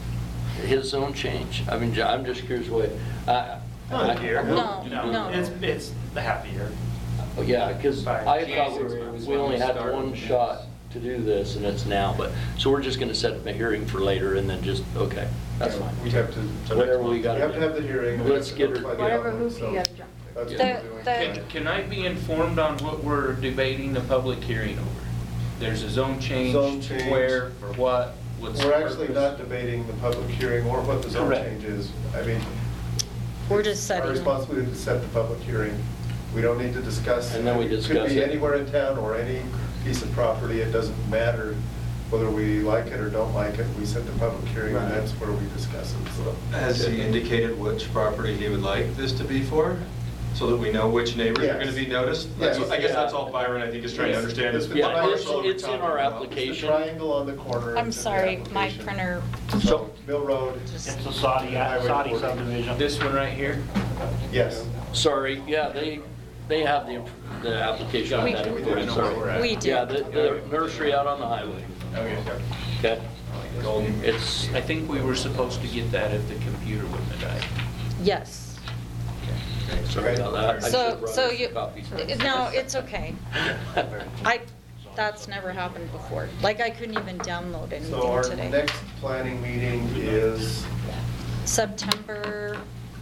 His zone change? I mean, I'm just curious what, Not a year. No, no. It's the half a year. Oh, yeah, because I thought January was we when only we had started one this. shot to do this, and it's now, but, so we're just gonna set a hearing for later and then just, okay, that's fine. We have to. Whatever we We gotta have to do. have the hearing. we Let's have to get her- notify the Whatever applicant, hoop you so gotta jump That's through. what we're doing. Can I be informed on what we're debating the public hearing over? There's a zone change. Zone change. Where, for what, what's the We're actually purpose? not debating the public hearing or what the zone Correct. change is. I mean, We're just our setting. responsibility to set the public hearing. We don't need to discuss. And then we It discuss could be it. anywhere in town or any piece of property. It doesn't matter whether we like it or don't like it. We set the public hearing and that's where we discuss it, so. Has he indicated which property he would like this to be for? So that we know which neighbors are going to be noticed? Yes. I guess that's all Byron, I think, is trying to understand. is Yeah, what Yeah, parcel we're it's in talking our about. It's the application. triangle on the corner. I'm It's in the sorry, my application. printer So, Mill Road, just. It's a Saudi subdivision. This one right here? yes. Sorry, yeah, they have the application on We- that. we info, I know sorry. where we're at. We do. Yeah, the nursery out on the highway. Okay? It's, I think we were supposed to get that if the computer wouldn't have died. Yes. Okay, sorry about that. I So, should've brought so us you, copies. no, it's okay. That's never happened before. Like, I couldn't even download So our anything today. next planning meeting is, September,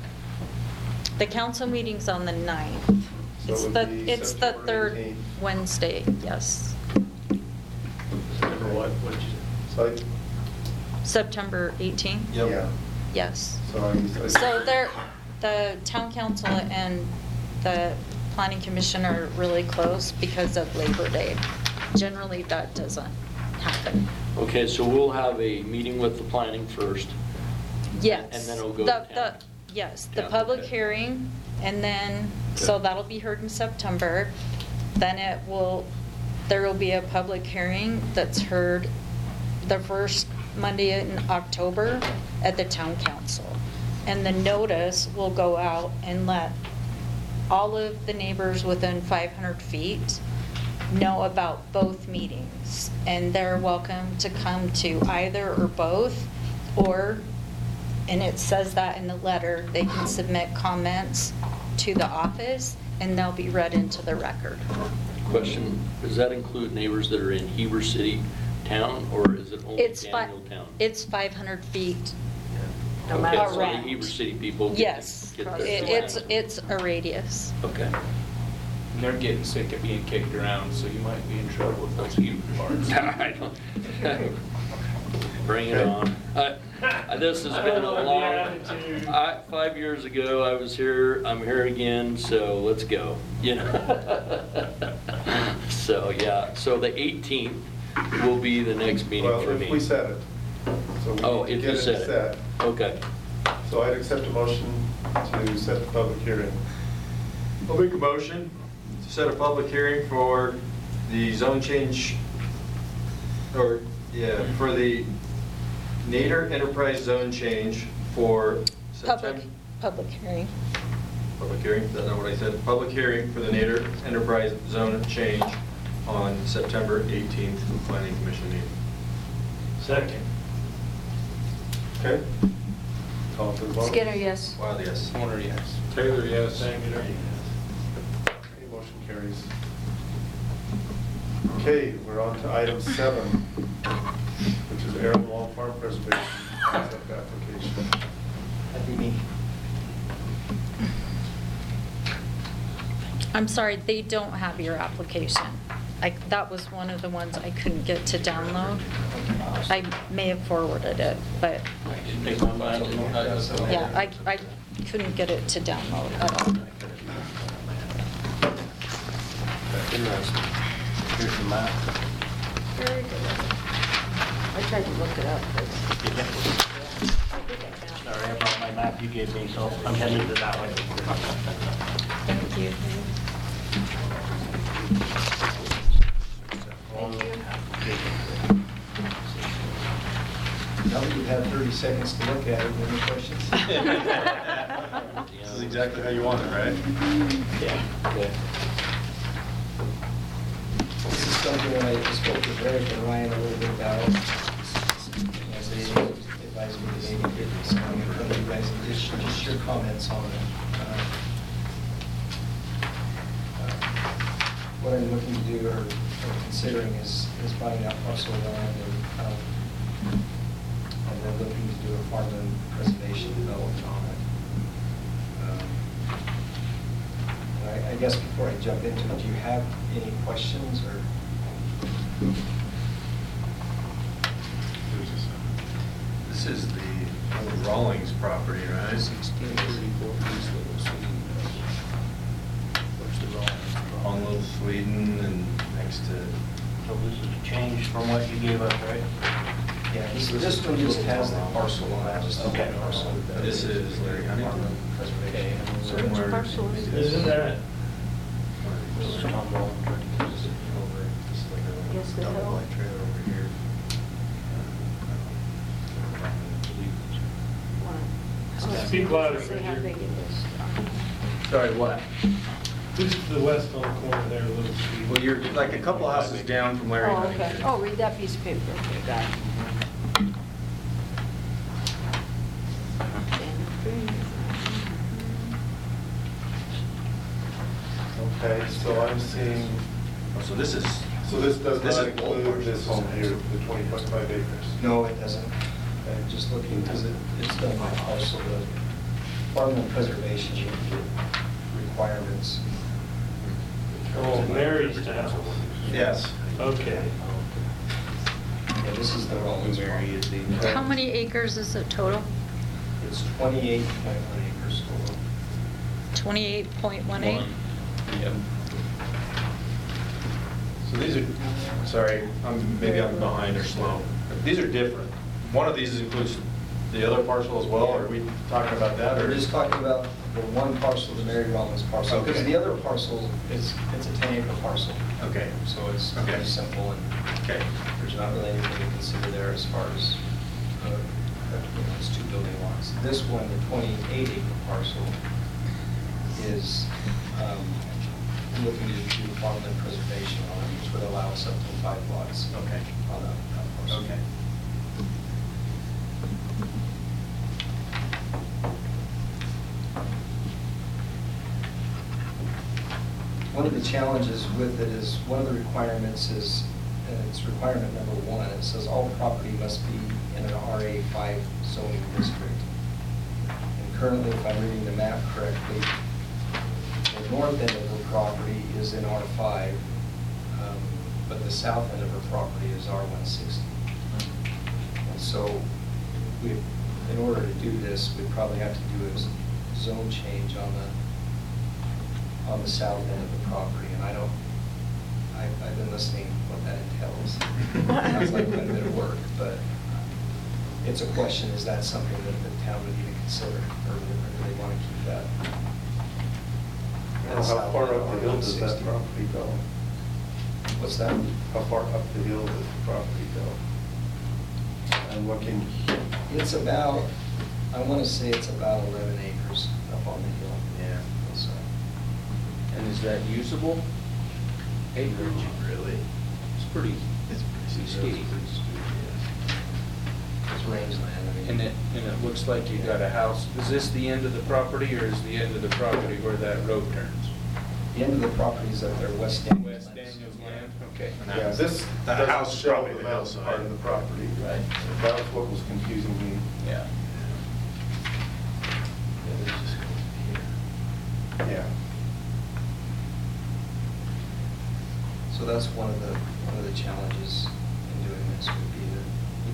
the council meeting's on the 9th. So it would be It's the September third 18th. Wednesday, yes. September what did you say? so September 18th? yeah. Yes. So The town council and the planning commission are really close because of Labor Day. Generally, that doesn't happen. Okay, so we'll have a meeting with the planning first. Yes. And then it'll go to The- town. Yes, the Town, public okay. hearing, and then, so Okay. that'll be heard in September. Then there will be a public hearing that's heard the first Monday in October at the town council. And the notice will go out and let all of the neighbors within 500 feet know about both meetings. And they're welcome to come to either or both, or, and it says that in the letter, they can submit comments to the office and they'll be read into the record. Question, does that include neighbors that are in Heber City town, or is it only Daniel town? It's 500 feet. No Okay, matter so the around. Heber City people get Yes, to get it's a radius. Okay. And they're getting sick of being kicked around, so you might be in trouble with those human parts. I don't- Bring it on. This has been a long, 5 years ago, I was here, I'm here again, so let's go, you know? So, yeah, so the 18th will be the next meeting Well, for if me. we set it. So we Oh, need to if get you it set it. Okay. So I'd accept a motion to set the public hearing. I'll make a motion to set a public hearing for the zone change, for the Nader Enterprise zone change for September. Public hearing. Public hearing, is that not what I said? Public hearing for the Nader Enterprise zone change on September 18th, planning commission meeting. Second. Okay? Call for the vote. Skinner, yes. Wild, yes. Corner, yes. Taylor, yes. Okay, motion carries. Okay, we're on to item 7, which is Aaron Wall Farm Preservation Concept Application. That'd be me. I'm sorry, they don't have your application. That was one of the ones I couldn't get to download. I may have forwarded it, but yeah, I couldn't get it to download at all. Interesting. Here's the map. Very good. I tried to look it up, but Sorry, I brought my map you gave me, so I'm headed to that way. Thank you. Now that you've had 30 seconds to look at it, any questions? This is exactly how you want it, right? Yeah. Okay. This is something that I spoke with Eric and Ryan a little bit about. As they advised me to maybe get this coming in front of you guys, and just your comments on it. What I'm looking to do or considering is buying out parcel of land and then looking to do a farmland preservation development on it. And I guess before I jump into it, do you have any questions or? This is the old Rawlings property, right? 1634 East Little Sweden. Where's the Rawlings? On Little Sweden and next to. So this is changed from what you gave us, right? Yeah, this one just has the parcel on it, just Okay. the parcel. This is Larry Huntington. Farmland preservation. so which parcel is this? Isn't that? Yes, the Double hill. wide trailer over here. Speak louder. See how big it is. Sorry, what? This is the west on the corner there, Little Sweden. Well, you're like a couple houses down from Larry Oh, okay. Huntington. Oh, read that piece of paper. Okay, got it. Okay, so I'm seeing, So this is, so this does This not is both include this parcels. home here, the 20.5 acres. No, it doesn't. I'm just looking, because it's done by parcel, the farmland preservation requirements. Oh, Mary's house. yes. Okay. Yeah, this is the Rollins one. How many acres is it total? It's 28.1 acres total. 28.18? Yep. So these are, sorry, maybe I'm behind or slow. These are different. One of these includes the other parcel as well, or are we talking about that? We're Or just talking about the one parcel, the Mary Rollins parcel, because Okay. the other parcel it's a 10-acre parcel. Okay. So it's Okay. very simple, and Okay. there's not really anything to consider there as far as, it's 2 building lots. This one, the 28-acre parcel, is looking to do farmland preservation on it, which would allow us up to 5 lots. Okay. On that parcel. Okay. One of the challenges with it is, one of the requirements is, and it's requirement number 1, it says all property must be in an RA5 zoning district. And currently, if I'm reading the map correctly, the north end of the property is in R5, but the south end of her property is R160. And so, in order to do this, we probably have to do a zone change on the south end of the property, and I've been listening what that entails. Sounds like quite a bit of work, but it's a question, is that something that the town would need to consider, or do they want to keep that? Now, how far up the hill does that property go? What's that? How far up the hill does the property go? I'm looking, It's about, I want to say it's about 11 acres up on the hill. Yeah. So, And is that usable acreage? Really? It's pretty steep. it's rangeland, I mean. And it looks like you got a house. Is this the end of the property, or is the end of the property where that road turns? The end of the property is up there, West Daniels. West Daniels land? Okay. yeah, this That doesn't house is show probably the the mountain hillside. part of the property. Right. That was what was confusing me. Yeah. Yeah. So that's one of the challenges in doing this would be that,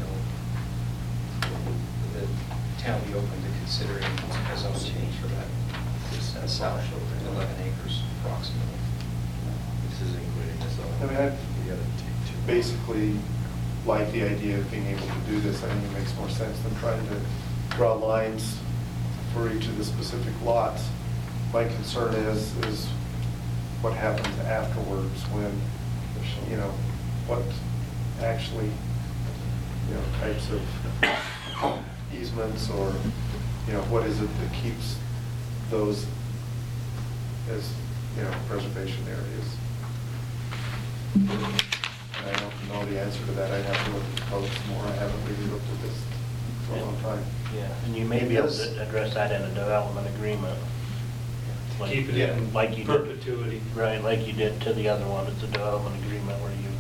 the town be open to considering a zone change for that. That's south, 11 acres approximately. This is including this. I mean, I basically like the idea of being able to do this. I think it makes more sense than trying to draw lines for each of the specific lots. My concern is what happens afterwards when, what actually, types of easements or, what is it that keeps those as, preservation areas. And I don't know the answer to that. I'd have to look at the codes more. I haven't really looked at this for a long time. Yeah, and you may be able to address that in a development agreement. Like- Keep it in like you did. perpetuity. Right, like you did to the other one, it's a development agreement where you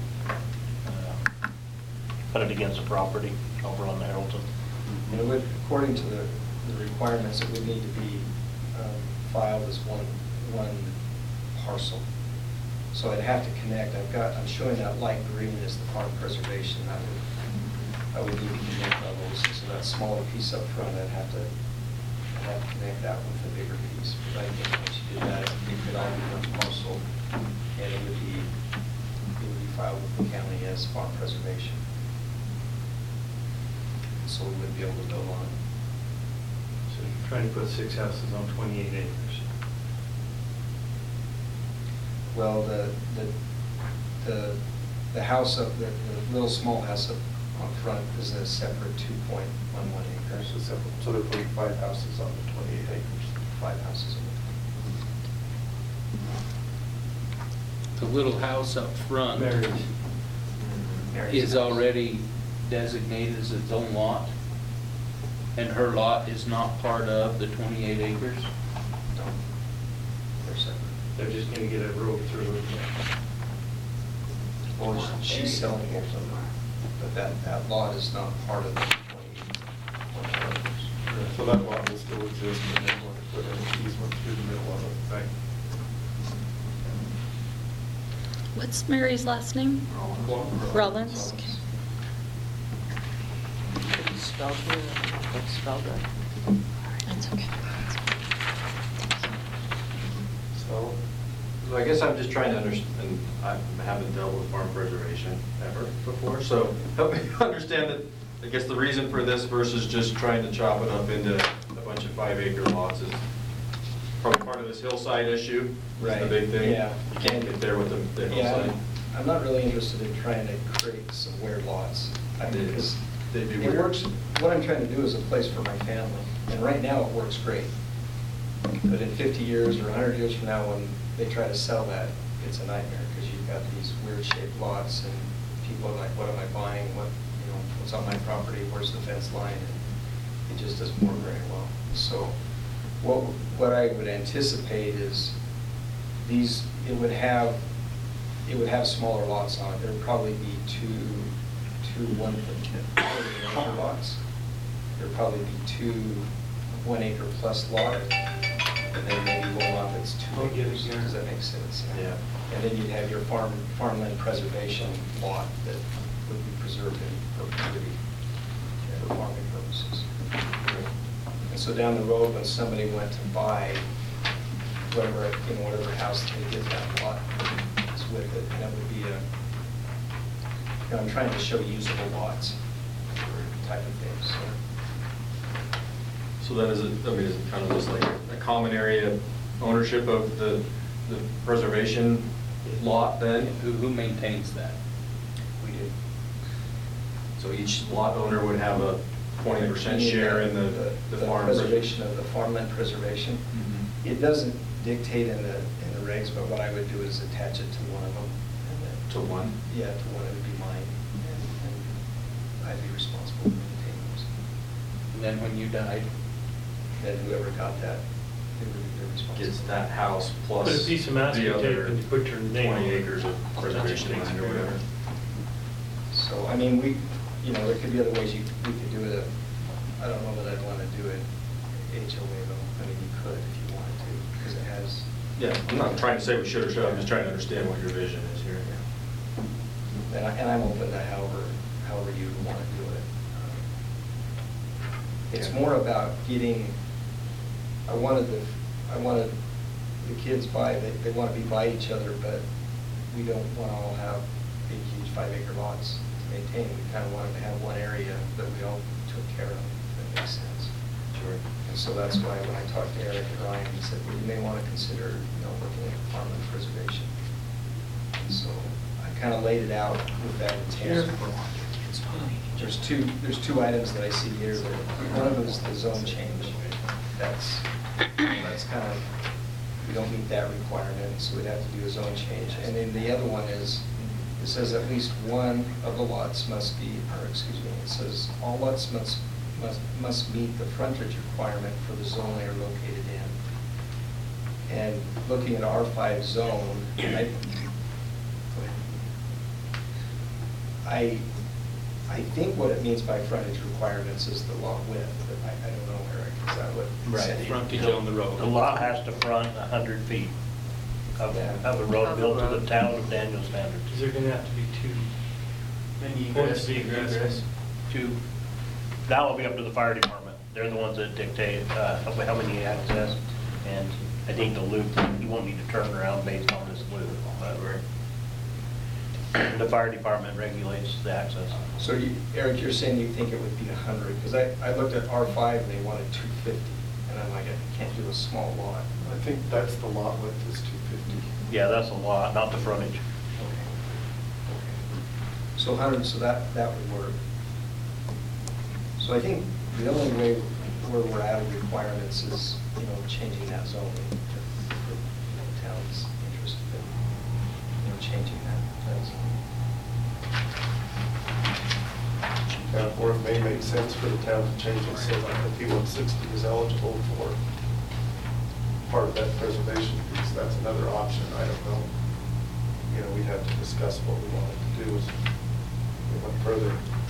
put it against the property over on the Harrelton. And it would, according to the requirements, it would need to be filed as one parcel. So I'd have to connect, I'm showing that light green as the farm preservation. I would need to connect all those, so that smaller piece up front, I'd have to connect that with the bigger piece. But I think once you did that, it could all be one parcel, and it would be filed with the county as farm preservation. So we would be able to build on it. So you're trying to put 6 houses on 28 acres. Well, the house up, the little small house up on front is a separate 2.11 acres. So they're putting 5 houses on the 28 acres. 5 houses. The little house up front Mary's. is already designated as its own lot, and her lot is not part of the 28 acres? No, they're separate. They're just gonna get a road through it. Well, she's selling both of them, but that lot is not part of the 20 acres. So that lot will still exist, and they're going to put an easement through the middle of it. Right. What's Mary's last name? Rollins. Okay. Spelled here, that's spelled right. That's okay. So I guess I'm just trying to understand, I haven't dealt with farm preservation ever before, so help me understand that, I guess the reason for this versus just trying to chop it up into a bunch of 5-acre lots is probably part of this hillside issue, is the big thing. Yeah. You can't get there with the Yeah, hillside. I'm not really interested in trying to create some weird lots. I mean, because They'd be it weird. works, what I'm trying to do is a place for my family, and right now it works great. But in 50 years or 100 years from now, when they try to sell that, it's a nightmare, because you've got these weird shaped lots, and people are like, what am I buying, what's on my property, where's the fence line? And it just doesn't work very well. So what I would anticipate is it would have smaller lots on it. There would probably be two 1-acre lots. There'd probably be two 1-acre plus lot, and then maybe one lot that's 2 acres. Does that make sense? Yeah. And then you'd have your farmland preservation lot that would be preserved in perpetuity for farming purposes. And so down the road, when somebody went to buy whatever house they get that lot is with it, and that would be I'm trying to show usable lots type of things. So that is is it kind of just like a common area ownership of the preservation lot then? Who maintains that? We do. So each lot owner would have a 20% share in the farm preservation of the farmland preservation. Mhm. It doesn't dictate in the regs, but what I would do is attach it to one of them. And then, To one? Yeah, to one, it would be mine, and I'd be responsible for maintaining those. And then when you died? Then whoever got that, they would be responsible. Gets that house plus Put a piece of masking the tape other and you put your name on 20 it. acres of preservation land or whatever. So, I mean, there could be other ways we could do it. I don't know that I'd want to do it HOA though. I mean, you could if you wanted to, because it has. Yeah, I'm not trying to say we should or should, I'm just trying to understand what your vision is here. And I'm open to however you want to do it. It's more about getting, I wanted the kids they want to be by each other, but we don't want to all have big, huge 5-acre lots to maintain. We kind of wanted to have one area that we all took care of, if that makes sense. Sure. And so that's why when I talked to Eric and Ryan, he said, well, you may want to consider, looking at farmland preservation. And so I kind of laid it out with that intent. There's two items that I see here. One of them is the zone change. That's kind of, we don't meet that requirement, so we'd have to do a zone change. And then the other one is, it says at least one of the lots must be, it says all lots must meet the frontage requirement for the zone they are located in. And looking at R5 zone, I think what it means by frontage requirements is the lot width, but I don't know, Eric, is that what? it said? Frontage on the road. The lot has to front 100 feet of a road built to the town of Daniel standards. Is there gonna have to be two? Egress. Two. That will be up to the fire department. They're the ones that dictate how many access, and I think the loop, you won't need to turn around based on this loop. But the fire department regulates the access. So Eric, you're saying you think it would be 100, because I looked at R5 and they wanted 250, and I'm like, I can't do a small lot. I think that's the lot width is 250. Yeah, that's a lot, not the frontage. So 100, so that would work. So I think the only way where we're out of requirements is, changing that zoning. The town's interested in, changing that zoning. Or it may make sense for the town to change it so that the P160 is eligible for part of that preservation piece, that's another option, I don't know. You know, we'd have to discuss what we wanted to do as we went further.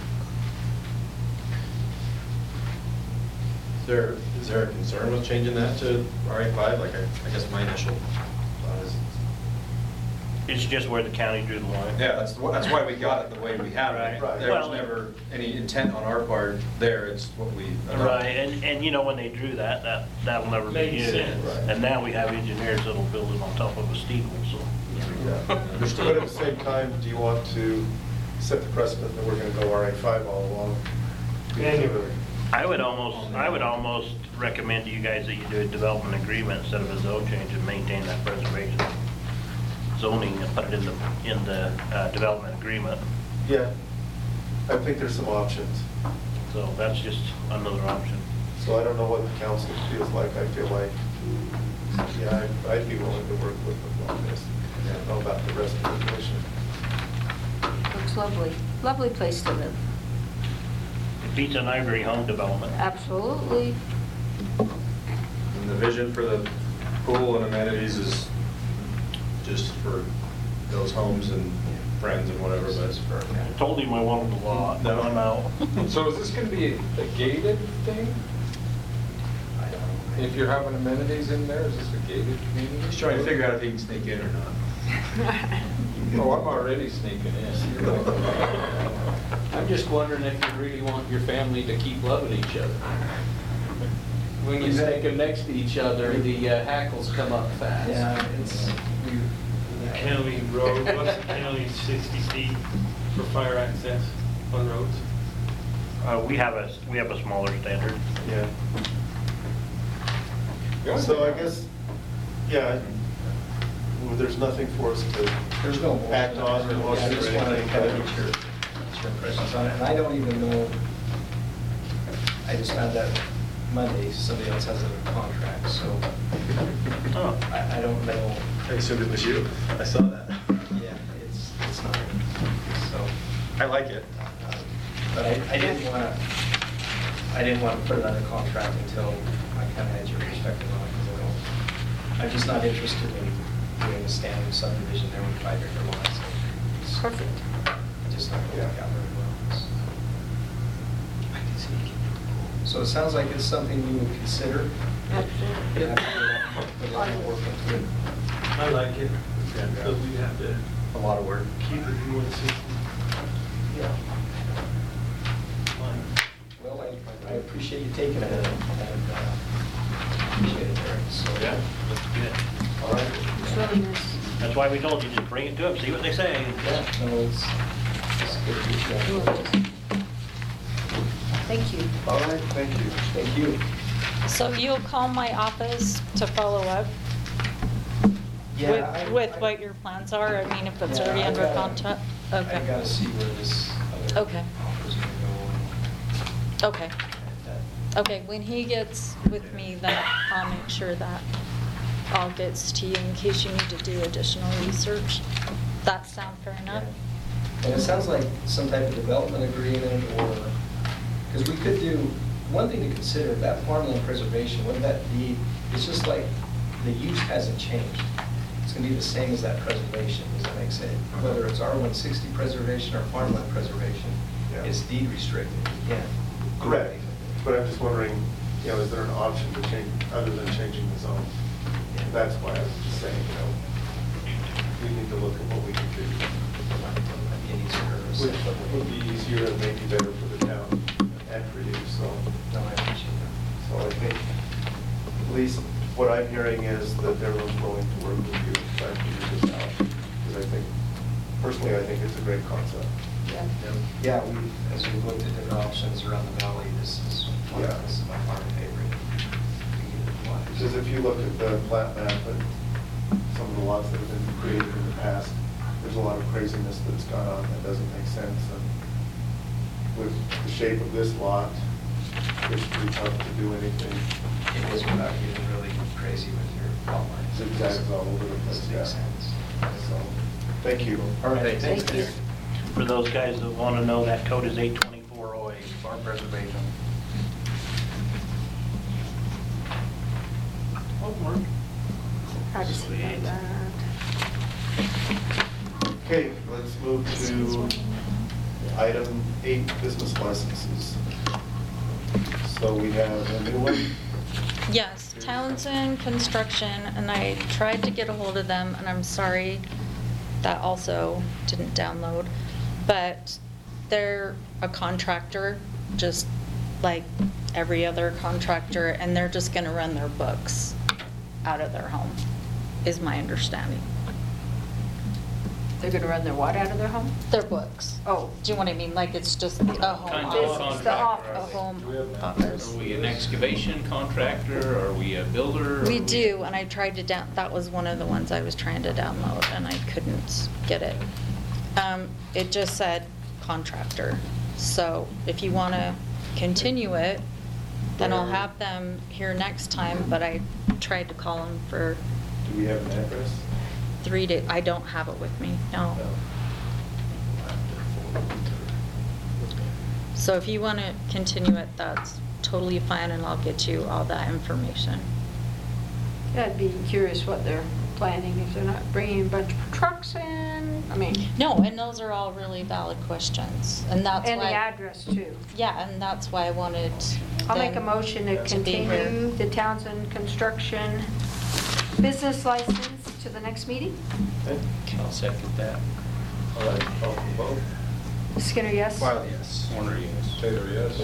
Is there a concern with changing that to RA5? Like, I guess my initial thought is, It's just where the county drew the line. yeah, that's why we got it the way we have it. Right. There was Well- never any intent on our part there, it's what we. Right, and you know, when they drew that'll never be Makes used. sense. Right. And now we have engineers that'll build it on top of a steeple, so. Yeah. But at the same time, do you want to set the precedent that we're going to go RA5 all along? I would almost recommend to you guys that you do a development agreement instead of a zone change and maintain that preservation zoning and put it in the development agreement. Yeah, I think there's some options. So that's just another option. So I don't know what the council feels like. I feel like, yeah, I'd be willing to work with them on this. I don't know about the rest of the commission. Looks lovely. Lovely place to live. It beats an Ivory home development. Absolutely. And the vision for the pool and amenities is just for those homes and friends and whatever, but it's for. I told him I wanted a lot, No. I'm out. So is this going to be a gated thing? If you're having amenities in there, is this a gated community? He's trying to figure out if he can sneak in or not. Oh, I'm already sneaking in. I'm just wondering if you really want your family to keep loving each other. When you stick them next to each other, the hackles come up fast. Yeah, it's, The county road, what's the county 60 feet for fire access on roads? We have a smaller standard. Yeah. So I guess, yeah, well, there's nothing for us to there's no. act on or Yeah, motion I or just wanted to kind of anything. get your impressions on it, and I don't even know, I just found out Monday, somebody else has a contract, so Oh. I don't know. I assumed it was you. I saw that. Yeah, it's not, so. I like it. But I didn't want to put it under contract until I kind of had your perspective on it, because I'm just not interested in doing a standard subdivision there with 5 acre lots. It's Perfect. just not going to work out very well. So it sounds like it's something you would consider. Absolutely. I like it, but we have to A lot of work. keep it in 160. Yeah. Well, I appreciate you taking it, and appreciate it, Eric, so. Yeah, that's good. All right. It's really nice. That's why we told you, just bring it to them, see what they say. Yeah, no, it's good. Thank you. All right, thank you. Thank you. So you'll call my office to follow up Yeah, with what your plans are? I mean, if it's Yeah, already I under gotta- contract? I Okay. gotta see where this other Okay. offer's gonna Okay. go. Okay, when he gets with me, then I'll make sure that all gets to you in case you need to do additional research. That sound fair enough? And it sounds like some type of development agreement, or, because we could do, one thing to consider, that farmland preservation, wouldn't that be, it's just like, the use hasn't changed. It's gonna be the same as that preservation, does that make sense? Whether it's R160 preservation or farmland preservation, Yeah. it's deed restricted, again. Correct. But I'm just wondering, you know, is there an option to change, other than changing the zone? That's why I was just saying, you know, we need to look at what we can do. Which would be easier and maybe better for the town and for you, so. No, I appreciate that. So I think, at least what I'm hearing is that everyone's willing to work with you, try to figure this out. Because I think, personally, I think it's a great concept. Yeah, as we looked at different options around the valley, this is one of this is my far favorite. Because if you look at the plat map and some of the lots that have been created in the past, there's a lot of craziness that's gone on that doesn't make sense. And with the shape of this lot, it's pretty tough to do anything. It is without getting really crazy with your lot lines. Zigzags all over the place, yeah. So, thank you. All right, Thank you. For those guys that want to know, that code is 82408, farm preservation. Oh, Mark. Privacy of that. Okay, let's move to item 8, business licenses. So we have a new one. Yes, Townsend Construction, and I tried to get a hold of them, and I'm sorry, that also didn't download. But they're a contractor, just like every other contractor, and they're just gonna run their books out of their home, is my understanding. They're gonna run their what out of their home? Their books. Oh. Do you know what I mean? Like, it's just a home Kind of office. contractor, It's the office. A are they? home office. Are we an excavation contractor? Are we a builder? We Are do, and I tried to that was one of the ones I was trying to download, and I couldn't get it. It just said contractor. So if you want to continue it, then I'll have them here next time, but I tried to call them for Do we have an address? 3 days. I don't have it with me, no. So if you want to continue it, that's totally fine, and I'll get you all that information. Yeah, I'd be curious what they're planning, if they're not bringing a bunch of trucks in, I mean. No, and those are all really valid questions, and that's why. And the address too. Yeah, and that's why I wanted. I'll make a them motion to to be here. continue the Townsend Construction business license to the next meeting. Okay. I'll second that. All right, call for the vote. Skinner, yes? Wiley, yes. Warner, yes. Taylor, yes.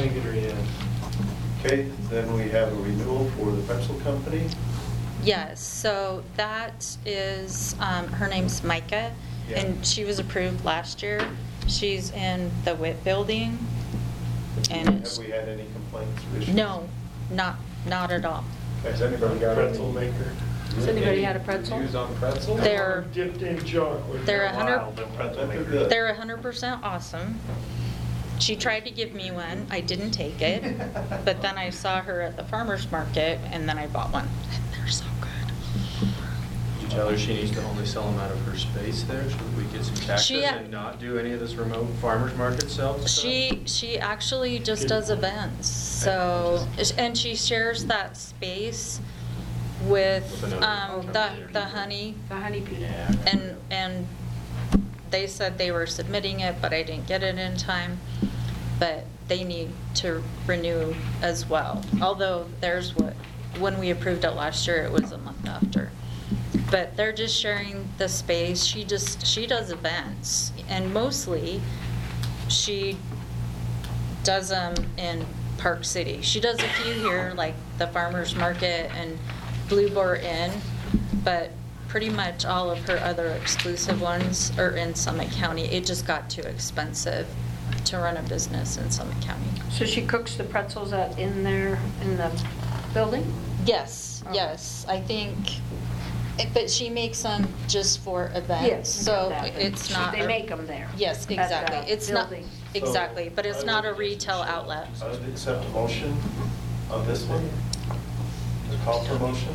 Okay, then we have a renewal for the pretzel company. Yes, so that is, her name's Micah, Yeah. and she was approved last year. She's in the WIT building, and Have it's, we had any complaints or issues? no, not at all. Has anybody got Pretzel any? maker. Has anybody had a pretzel? Reviews on pretzel? They're, Dipped in chocolate. they're for a 100 while, them pretzel They're makers. good. they're 100% awesome. She tried to give me one, I didn't take it, but then I saw her at the farmer's market, and then I bought one. And they're so good. Did you tell her she needs to only sell them out of her space there? Should we get some taxes She- and not do any of this remote farmer's market sales stuff? She actually just does events, so, and she shares that space with With another the honey, The honeybee. and they said they were submitting it, but I didn't get it in time. But they need to renew as well, although there's when we approved it last year, it was a month after. But they're just sharing the space. She does events, and mostly she does them in Park City. She does a few here, like the Farmers Market and Blue Boar Inn, but pretty much all of her other exclusive ones are in Summit County. It just got too expensive to run a business in Summit County. So she cooks the pretzels out in there, in the building? Yes, Oh. yes, I think, but she makes them just for events. Yes, So that. it's not. They make them there. Yes, at the exactly. It's not, building. exactly, but it's not a retail outlet. I would accept a motion on this one. To call for a motion.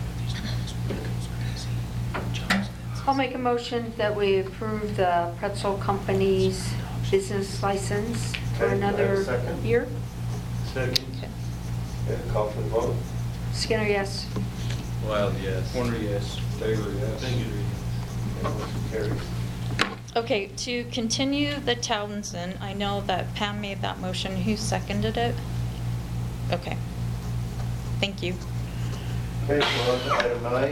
I'll make a motion that we approve the pretzel company's business license for Okay, do I have a another second? year. Second. Okay, call for the vote. Skinner, yes? Wild, yes. Warner, yes. Taylor, yes. Okay, motion carries. Okay, to continue the Townsend, I know that Pam made that motion. Who seconded it? Okay. Thank you. Okay, so on to item 9.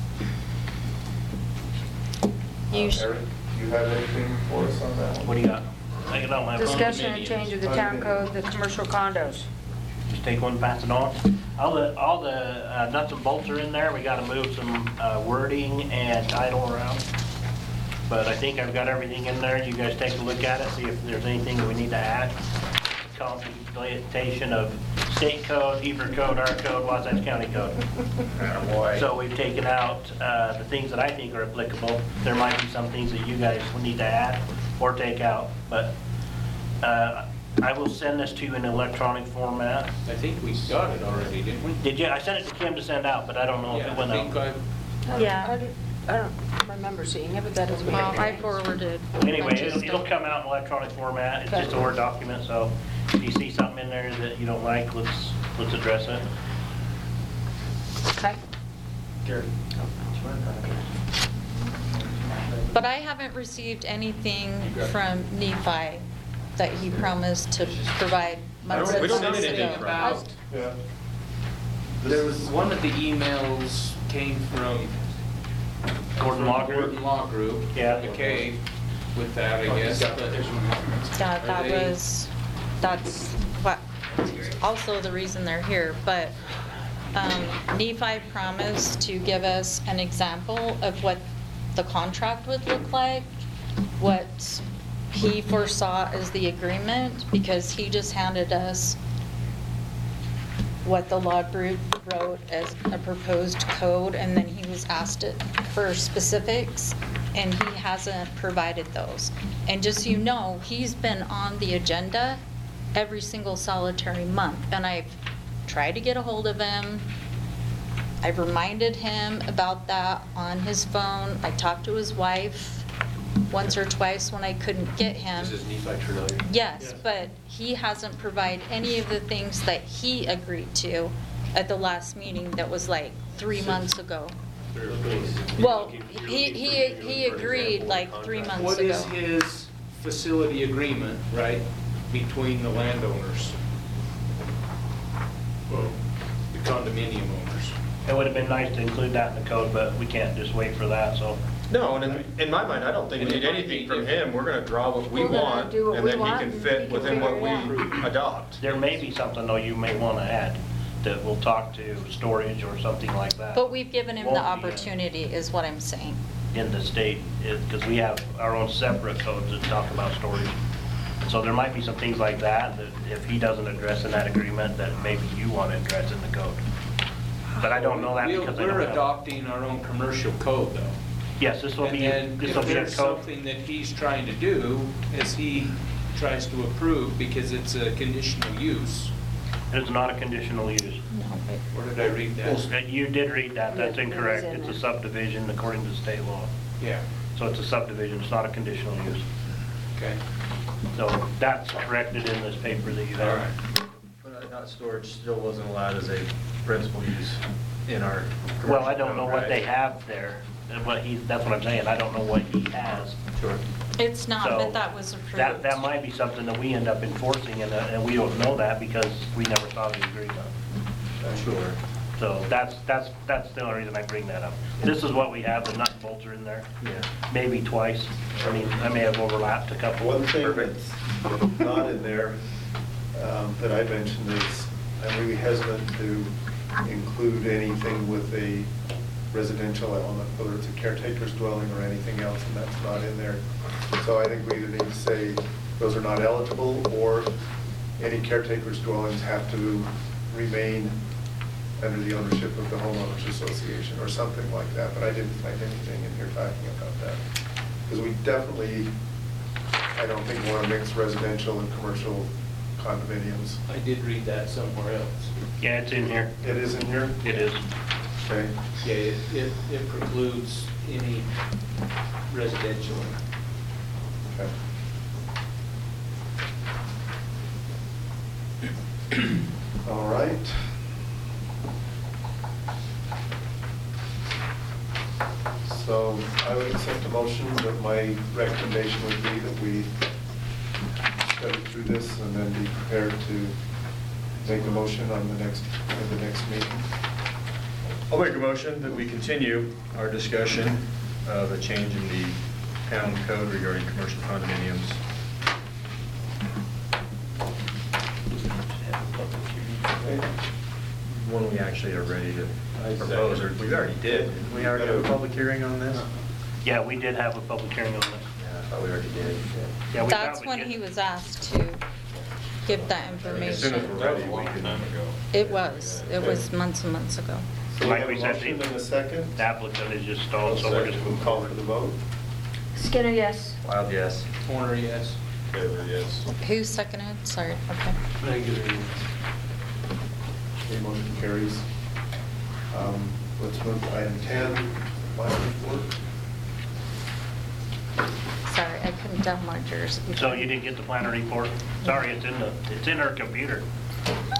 Eric, do you have anything for us on that one? What do you got? Take it on my phone. Discussion and change of the town code, the commercial condos. Just take one, pass it on. All the nuts and bolts are in there. We gotta move some wording and title around. But I think I've got everything in there. You guys take a look at it, see if there's anything that we need to add. Completion of state code, Hebrew code, our code, Wasatch County code. So we've taken out the things that I think are applicable. There might be some things that you guys will need to add or take out, but I will send this to you in electronic format. I think we got it already, didn't we? Did you? I sent it to Kim to send out, but I don't know if Yeah, it went I think out. Yeah. I don't remember seeing it, but that doesn't Well, matter. I forwarded. Anyway, it'll come out in electronic format. It's just a Word document, so if you see something in there that you don't like, let's address it. Okay. Gary. But I haven't received anything from Nephi that he promised to provide months and We don't months need anything ago. from About, Yeah. there was, one of the emails came from Gordon Law Group? Gordon Law Group. Yeah. McKay with that, I guess. Yeah. but- Yeah, Are that they- was, that's what, also the reason they're here, but Nephi promised to give us an example of what the contract would look like, what he foresaw as the agreement, because he just handed us what the law group wrote as a proposed code, and then he was asked it for specifics, and he hasn't provided those. And just so you know, he's been on the agenda every single solitary month, and I've tried to get a hold of him. I've reminded him about that on his phone. I talked to his wife once or twice when I couldn't get him. This is Nephi Trinelli. Yes, but he hasn't provided any of the things that he agreed to at the last meeting that was like 3 months ago. Well, he agreed like 3 months What ago. is his facility agreement, right, between the landowners? Well, the condominium owners. It would have been nice to include that in the code, but we can't just wait for that, so. No, and in my mind, I don't think we need anything from him. We're gonna draw what we We're gonna want, do what and we then he want, can and fit he can within what figure it we adopt. There may be something, though, you may want to add, that we'll talk to storage or something like that. But we've given him the Won't be, opportunity, is what I'm saying. In the state, because we have our own separate codes that talk about storage. So there might be some things like that, that if he doesn't address in that agreement, that maybe you want to address in the code. But I don't know that because I don't We're have. adopting our own commercial code, though. Yes, this will And be, then this if will be a there's code. something that he's trying to do, is he tries to approve because it's a conditional use. It's not a conditional use. Where did I read that? You did read that, that's Yeah, it was incorrect. in It's a there. subdivision according to state law. Yeah, So it's a subdivision, it's not a conditional use. okay. So that's corrected in this paper that you All have. right. But not storage still wasn't allowed as a principal use in our commercial. Well, I don't know code, what right? they have there, and that's what I'm saying, I don't know what he has. Sure. It's not, So but that was approved. That might be something that we end up enforcing, and we don't know that because we never saw the agreement. Sure. So that's the only reason I bring that up. This is what we have, the nut and bolts are in there. Yeah. Maybe twice. I mean, I may have overlapped a couple. One thing Perfect. that's not in there that I mentioned is, I'm really hesitant to include anything with a residential element, whether it's a caretaker's dwelling or anything else, and that's not in there. So I think we either need to say those are not eligible, or any caretaker's dwellings have to remain under the ownership of the homeowners association, or something like that, but I didn't find anything in here talking about that. Because we definitely, I don't think want to mix residential and commercial condominiums. I did read that somewhere else. Yeah, it's in here. It is in here? It is. Okay. Yeah, it precludes any residential. Okay. All right. So I would accept a motion, but my recommendation would be that we study through this and then be prepared to make a motion on the next meeting. I'll make a motion that we continue our discussion of a change in the town code regarding commercial condominiums. When we actually are ready to propose, or we already did. Didn't we already have a public hearing on this? Yeah, we did have a public hearing on this. Yeah, I thought we already did. Yeah, we That's thought when we'd he get- was asked to give that As soon as information. we're ready, we can. It was months and months ago. So we Like have a we said, motion and a second. The applicant is just stalled, so we're just moving Call forward. for the vote. Skinner, yes. Wild, yes. Corner, yes. Taylor, yes. Who seconded? Sorry, okay. Okay, motion carries. Let's move to item 10, final report. Sorry, I couldn't download yours. So you didn't get the planner report? Sorry, it's in her computer.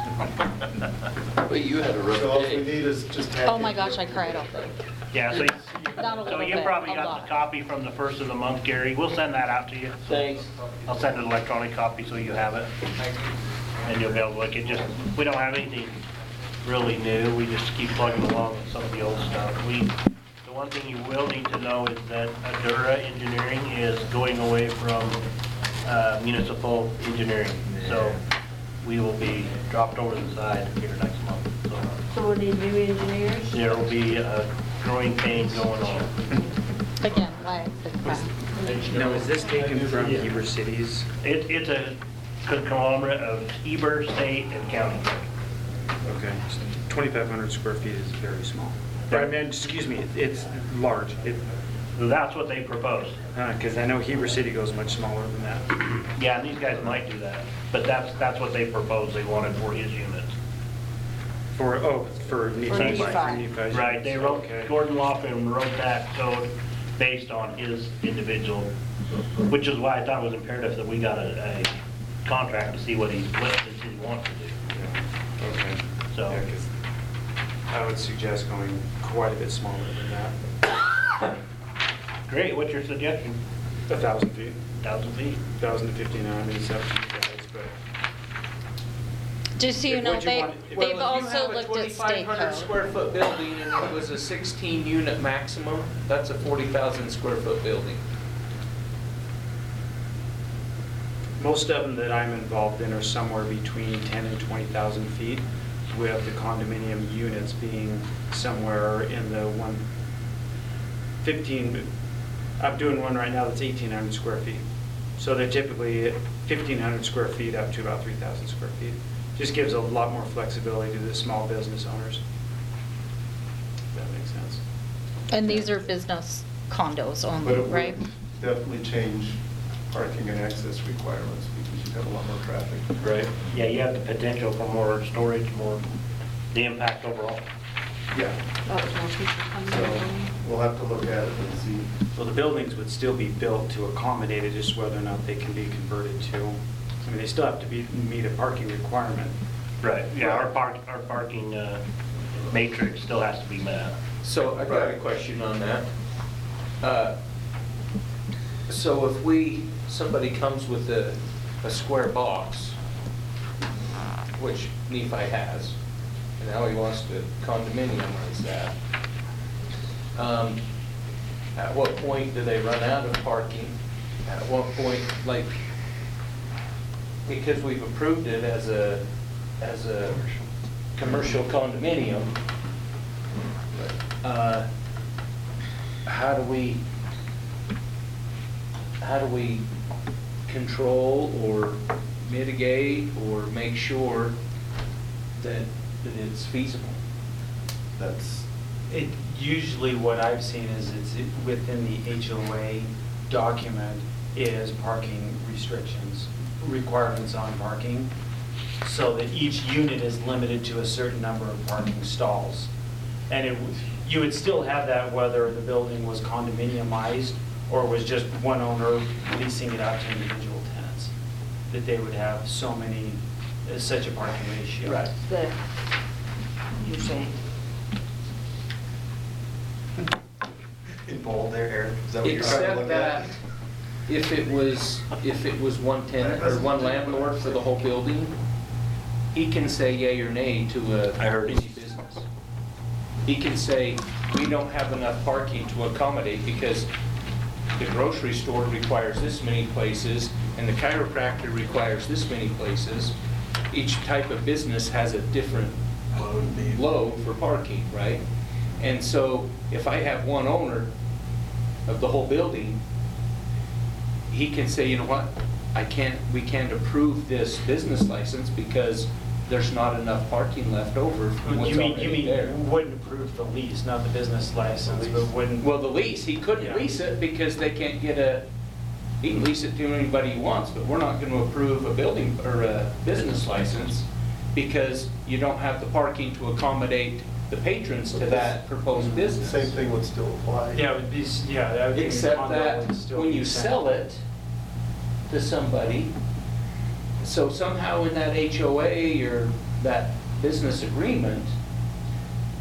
But you had a rough So all we day. need is just. Oh my gosh, I cried all day. Yeah, so Not a So little you bit, probably a got lot. the copy from the first of the month, Gary. We'll send that out to you. Thanks. I'll send an electronic copy so you have it. And you'll be able to look at just, we don't have anything really new. We just keep plugging along with some of the old stuff. The one thing you will need to know is that Adura Engineering is going away from municipal engineering. So we will be dropped over the side here next month. So we need new engineers? There will be a growing pain going on. Again, why? Now, is this taken from Heber Cities? It's a conglomerate of Heber, state, and county. Okay, so 2,500 square feet is very small. But I mean, excuse me, it's large. That's what they proposed. Because I know Heber City goes much smaller than that. Yeah, and these guys might do that, but that's what they proposed, they wanted for his unit. For Nephi. Nephi. Right, they wrote, Okay. Gordon Lofton wrote that code based on his individual, which is why I thought it was imperative that we got a contract to see what the city wants to do. Okay. So. Yeah, 'cause I would suggest going quite a bit smaller than that. Great, what's your suggestion? 1,000 feet. 1,000 feet? 1,000 to 1,500, I mean, it's up to you guys, but. Just so you If know, what you want- they've also looked at state Well, if you have a 2,500 code. square foot building and it was a 16 unit maximum, that's a 40,000 square foot building. Most of them that I'm involved in are somewhere between 10 and 20,000 feet, with the condominium units being somewhere in the 115. I'm doing one right now that's 1,800 square feet. So they're typically 1,500 square feet up to about 3,000 square feet. Just gives a lot more flexibility to the small business owners. If that makes sense. And these are business condos But only, it would right? definitely change parking and access requirements because you'd have a lot more traffic. Right. Yeah, you have the potential for more storage, more, the impact overall. Yeah. Lots more people coming So in. we'll have to look at it and see. So the buildings would still be built to accommodate it, just whether or not they can be converted to, I mean, they still have to meet a parking requirement. Right, yeah, our parking matrix still has to be met. So I got a question on that. So if somebody comes with a square box, which Nephi has, and now he wants to condominiumize that, at what point do they run out of parking? At what point, like, because we've approved it as a commercial condominium, how do we control or mitigate or make sure that it's feasible? Usually what I've seen is it's within the HOA document is parking restrictions, requirements on parking, so that each unit is limited to a certain number of parking stalls. And you would still have that whether the building was condominiumized or was just one owner leasing it out to individual tenants, that they would have so many, such a parking ratio. Right. You're saying? In bold there, Eric, is that what you're trying to Except look that at? if it was one tenant or one landlord for the whole building, he can say yay or nay to any business. He can say, we don't have enough parking to accommodate because the grocery store requires this many places and the chiropractor requires this many places. Each type of business has a different load for parking, right? And so if I have one owner of the whole building, he can say, you know what, we can't approve this business license because there's not enough parking left over from what's You mean already there. wouldn't approve the lease, not the business license, but wouldn't. Well, the lease, he couldn't lease it because they can't get he can lease it to anybody he wants, but we're not going to approve a building or a business license because you don't have the parking to accommodate the patrons to that proposed business. Same thing would still apply. Yeah, it would be, yeah, that would be. Except that when you sell it to somebody, so somehow in that HOA or that business agreement,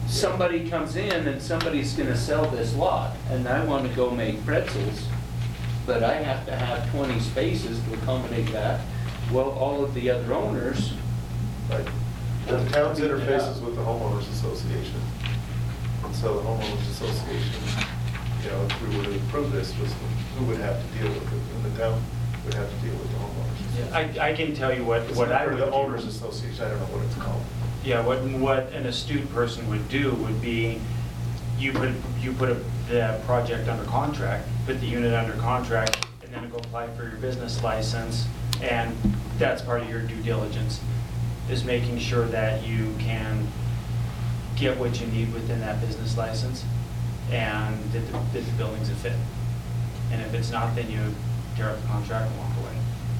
somebody comes in and somebody's gonna sell this lot, and I wanna go make pretzels, but I have to have 20 spaces to accommodate that. Well, all of the other owners, Right. Well, the town's interfaces with the homeowners association. And so the homeowners association, you know, if we were to approve this, was who would have to deal with it? And the town would have to deal with the homeowners. I can tell you what It's I not would the do. owners association, I don't know what it's called. Yeah, what an astute person would do would be, you put the project under contract, put the unit under contract, and then go apply for your business license, and that's part of your due diligence, is making sure that you can get what you need within that business license, and that the building's a fit. And if it's not, then you tear up the contract and walk away.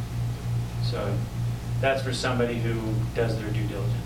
So that's for somebody who does their due diligence.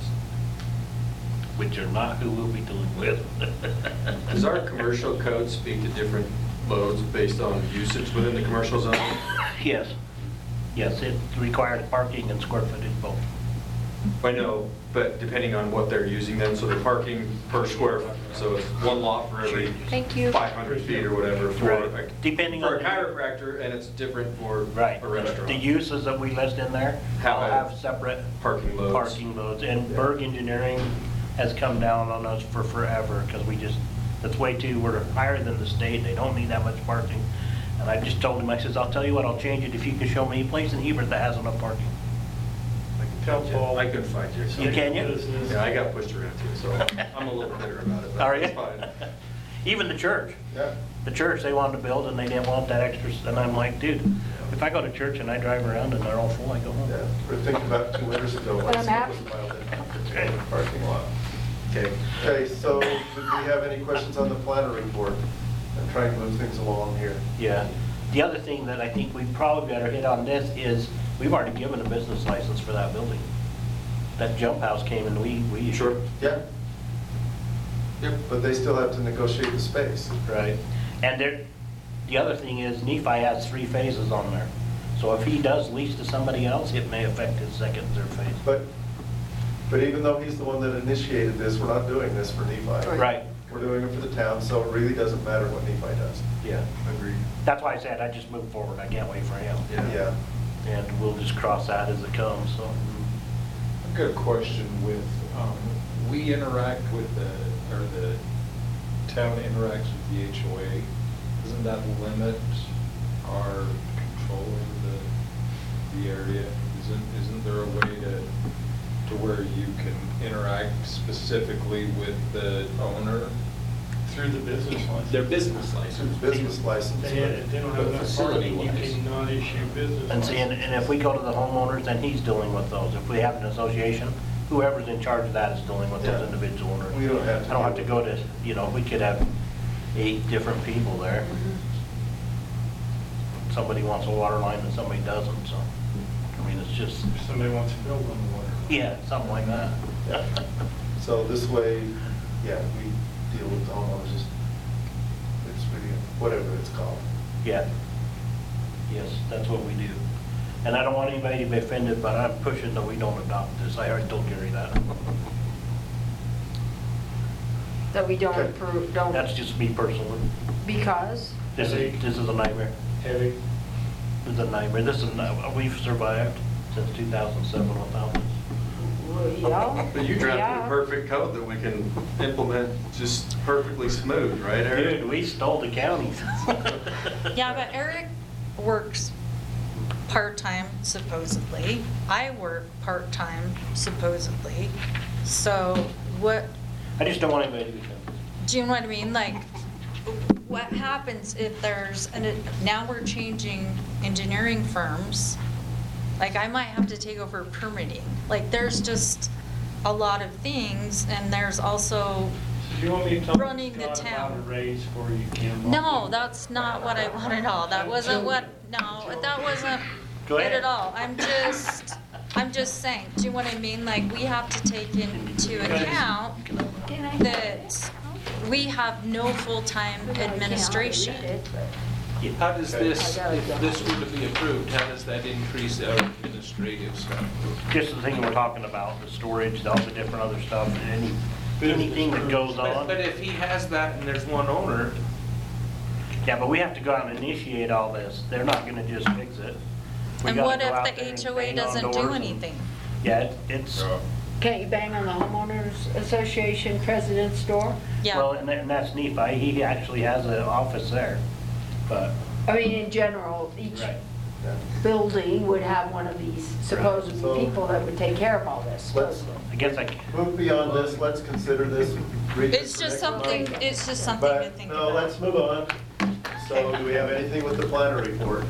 Which are not who we'll be dealing with. Does our commercial code speak to different loads based on usage within the commercial zone? Yes. Yes, it requires parking and square footage both. I know, but depending on what they're using then, so they're parking per square, so it's one lot for every Thank you. 500 feet or whatever for, Right. Depending for on a chiropractor, and it's different for Right. a restaurant. The uses that we list in there all have separate Parking loads. parking loads. And Berg Engineering has come down on us for forever because that's way too, we're higher than the state. They don't need that much parking. And I just told him, I says, I'll tell you what, I'll change it if you can show me a place in Hebert that has enough parking. Tell Paul. I couldn't find you. You can, you? Yeah, I got pushed around too, so I'm a little bitter about it. but Are you? it's fine. Even the church. Yeah. The church, they wanted to build and they didn't want that extra, and I'm like, dude, if I go to church and I drive around and they're all full, I go home. Yeah, we're thinking about 2 winters ago, What when I'm it was filed in the parking lot. Okay, so do we have any questions on the planner report? I'm trying to move things along here. Yeah. The other thing that I think we probably better hit on this is, we've already given a business license for that building. That jump house came and we. Sure. Yeah. Yep, but they still have to negotiate the space. Right. And the other thing is Nephi has 3 phases on there. So if he does lease to somebody else, it may affect his second and third phase. But even though he's the one that initiated this, we're not doing this for Nephi. Right. We're doing it for the town, so it really doesn't matter what Nephi does. Yeah. Agreed. That's why I said I just moved forward. I can't wait for him. Yeah. And we'll just cross that as it comes, so. I've got a question with, we interact with the town interacts with the HOA. Doesn't that limit our control over the area? Isn't there a way to where you can interact specifically with the owner? Through the business license. their business license. Business license. They don't have enough parking, you Facility-wise. cannot issue business. And see, and license. if we go to the homeowners, then he's dealing with those. If we have an association, whoever's in charge of that is dealing with those Yeah. individual owners. We don't have to I don't have to deal go to, we could have 8 different people there. Somebody wants a water line and somebody doesn't, so, I mean, it's just, If somebody wants to build on the water. yeah, something like that. So this way, yeah, we deal with the homeowners, it's really, whatever it's called. Yeah. Yes, that's what we do. And I don't want anybody to be offended, but I'm pushing that we don't adopt this. I already told Gary that. That we don't Okay. approve, don't, That's just me personally. because? This is a nightmare. Heavy. This is a nightmare. We've survived since 2007 without this. Well, yeah. But you drafted Yeah. a perfect code that we can implement just perfectly smooth, right, Eric? Dude, we stole the county. Yeah, but Eric works part-time supposedly. I work part-time supposedly. So what, I just don't want anybody to be offended. do you know what I mean? Like, what happens if now we're changing engineering firms? Like, I might have to take over permitting. Like, there's just a lot of things, and there's also, So you want me to talk running to the Scott about a town. raise for you, Kim? no, that's not what I want at all. That wasn't what, no, that wasn't Go it ahead. at all. I'm just saying, do you know what I mean? Like, we have to take into account that we have no full-time administration. How does this, if this were to be approved, how does that increase our administrative stuff? Just the thing we're talking about, the storage, all the different other stuff, and anything that goes on. But if he has that and there's one owner, Yeah, but we have to go out and initiate all this. They're not gonna just fix it. We And gotta what go if out the there and HOA bang on doesn't do doors and- anything? Yeah, it's, Can't you bang on the homeowners association president's door? well, and that's Nephi. He actually has an office there, but. I mean, in general, each Right. building would have one of these supposed So- people that would take care of all this. Let's I guess I can. move beyond this, let's consider this. read this It's for just next something, month. it's just something to But, think no, about. let's move on. So do we have anything with the planner report?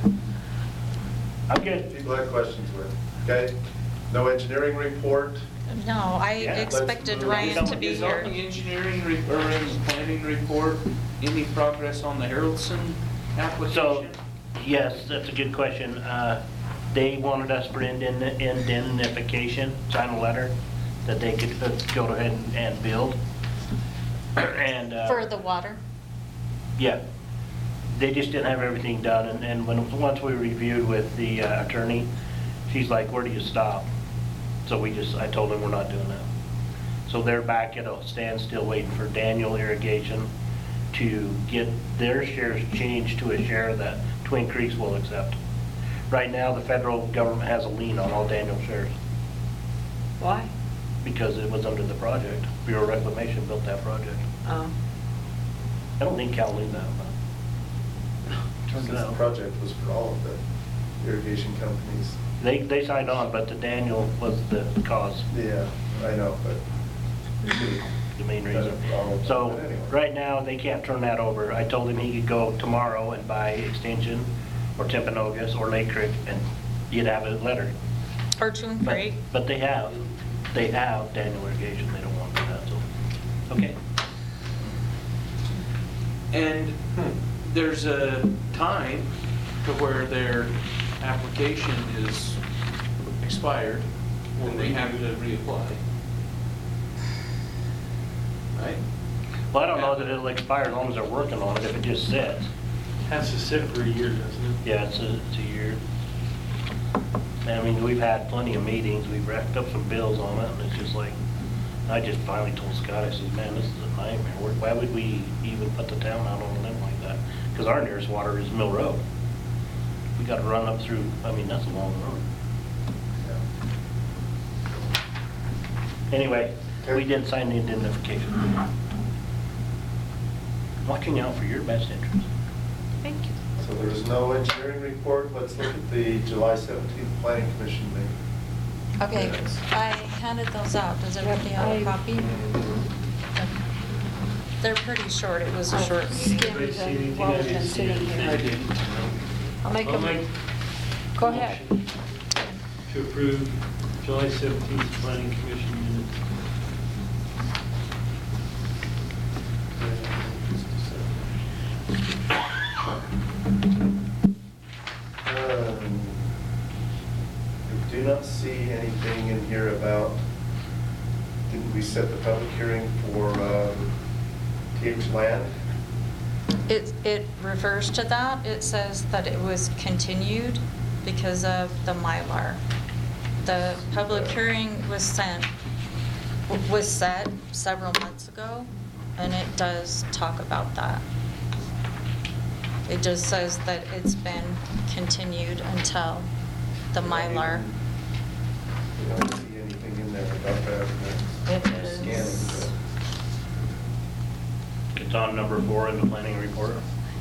I'm good. People have questions with, okay? No engineering report? No, I Yeah, let's expected move Ryan to be is on here. the engineering or in the planning report, any progress on the Harrelson So, application? yes, that's a good question. They wanted us for indemnification, sign a letter that they could go ahead and build. And, For the water? yeah, they just didn't have everything done, and once we reviewed with the attorney, she's like, where do you stop? So I told them we're not doing that. So they're back at a standstill waiting for Daniel Irrigation to get their shares changed to a share that Twin Creeks will accept. Right now, the federal government has a lien on all Daniel shares Why? because it was under the project. Bureau of Reclamation built that project. Oh. I don't think Cal knew that, but Since turned the out. project was for all of the irrigation companies. They signed on, but the Daniel was the cause, Yeah, I know, but the main reason. That's a problem, So, but anyway. right now, they can't turn that over. I told him he could go tomorrow and buy Extension or Timpanogos or Lake Creek, and you'd have a letter. Or Twin But- Creek? But they have Daniel Irrigation, they don't want to do that, so, okay. And there's a time to where their application is expired, when they have to reapply. Right? Well, I don't know that it'll expire as long as they're working on it, if it just sits. Has to sit for a year, doesn't it? Yeah, it's a year. I mean, we've had plenty of meetings, we've racked up some bills on it, and it's just like, I just finally told Scott, I said, man, this is a nightmare. Why would we even put the town out on a limb like that? Because our nearest water is Mill Road. We gotta run up through, I mean, that's a long road. Anyway, we didn't sign the indemnification. Watching out for your best interest. Thank you. So there's no engineering report. Let's look at the July 17th Planning Commission meeting. Okay, Minutes. I handed those out. Does everybody have a copy? They're pretty short. It was a short meeting. Anybody see anything? Well, I it's didn't been see sitting anything. here. I didn't. I'll make a, go ahead. motion to approve July 17th Planning Commission minutes. I do not see anything in here about, didn't we set the public hearing for TH Land? It refers to that. It says that it was continued because of the Mylar. The public hearing was set several months ago, and it does talk about that. It just says that it's been continued until the Mylar. I don't see anything in there about that. It I'm is- scanning, It's on number 4 in the planning report.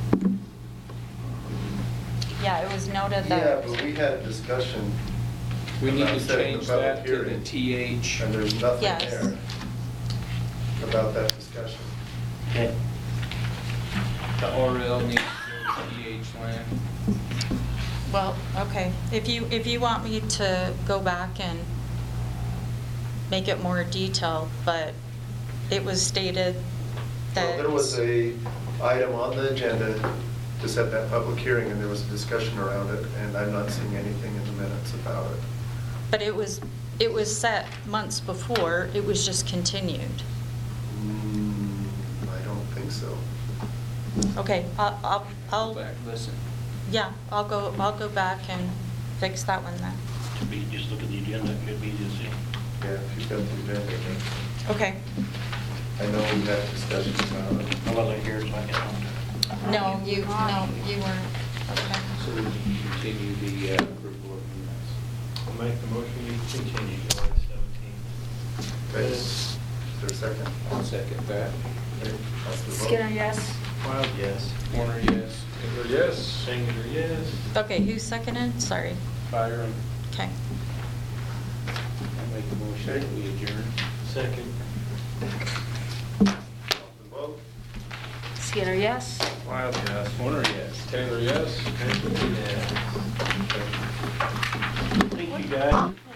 Yeah, it was noted but- Yeah, that. but we had a discussion. We need about to setting the change public that to the hearing, TH. And there's nothing Yes. there about that discussion. Okay. The RL needs to go to TH land. Well, okay, if you want me to go back and make it more detailed, but it was stated that. Well, there was a item on the agenda to set that public hearing, and there was a discussion around it, and I'm not seeing anything in the minutes about it. But it was set months before, it was just continued. I don't think so. Okay, I'll, Go back, listen. yeah, I'll go back and fix that one then. Should be, just look at the agenda, it could be easy to see. Yeah, if you've got the agenda. then. Okay. I know we had discussions about it. I wasn't here, so I can't. No, you weren't. Okay. So we can continue the approval of minutes. I'll make the motion to continue July 17th. Okay, is there a second? I'll second that. Okay, that's the vote. Skinner, yes? Wild, yes. Warner, yes. Taylor, yes? Singer, yes. Okay, who seconded? Sorry. Byron, Okay. I make a motion that we adjourn. Second. Vote. Skinner, yes? Wild, yes. Warner, yes. Taylor, yes? Thank you, guys.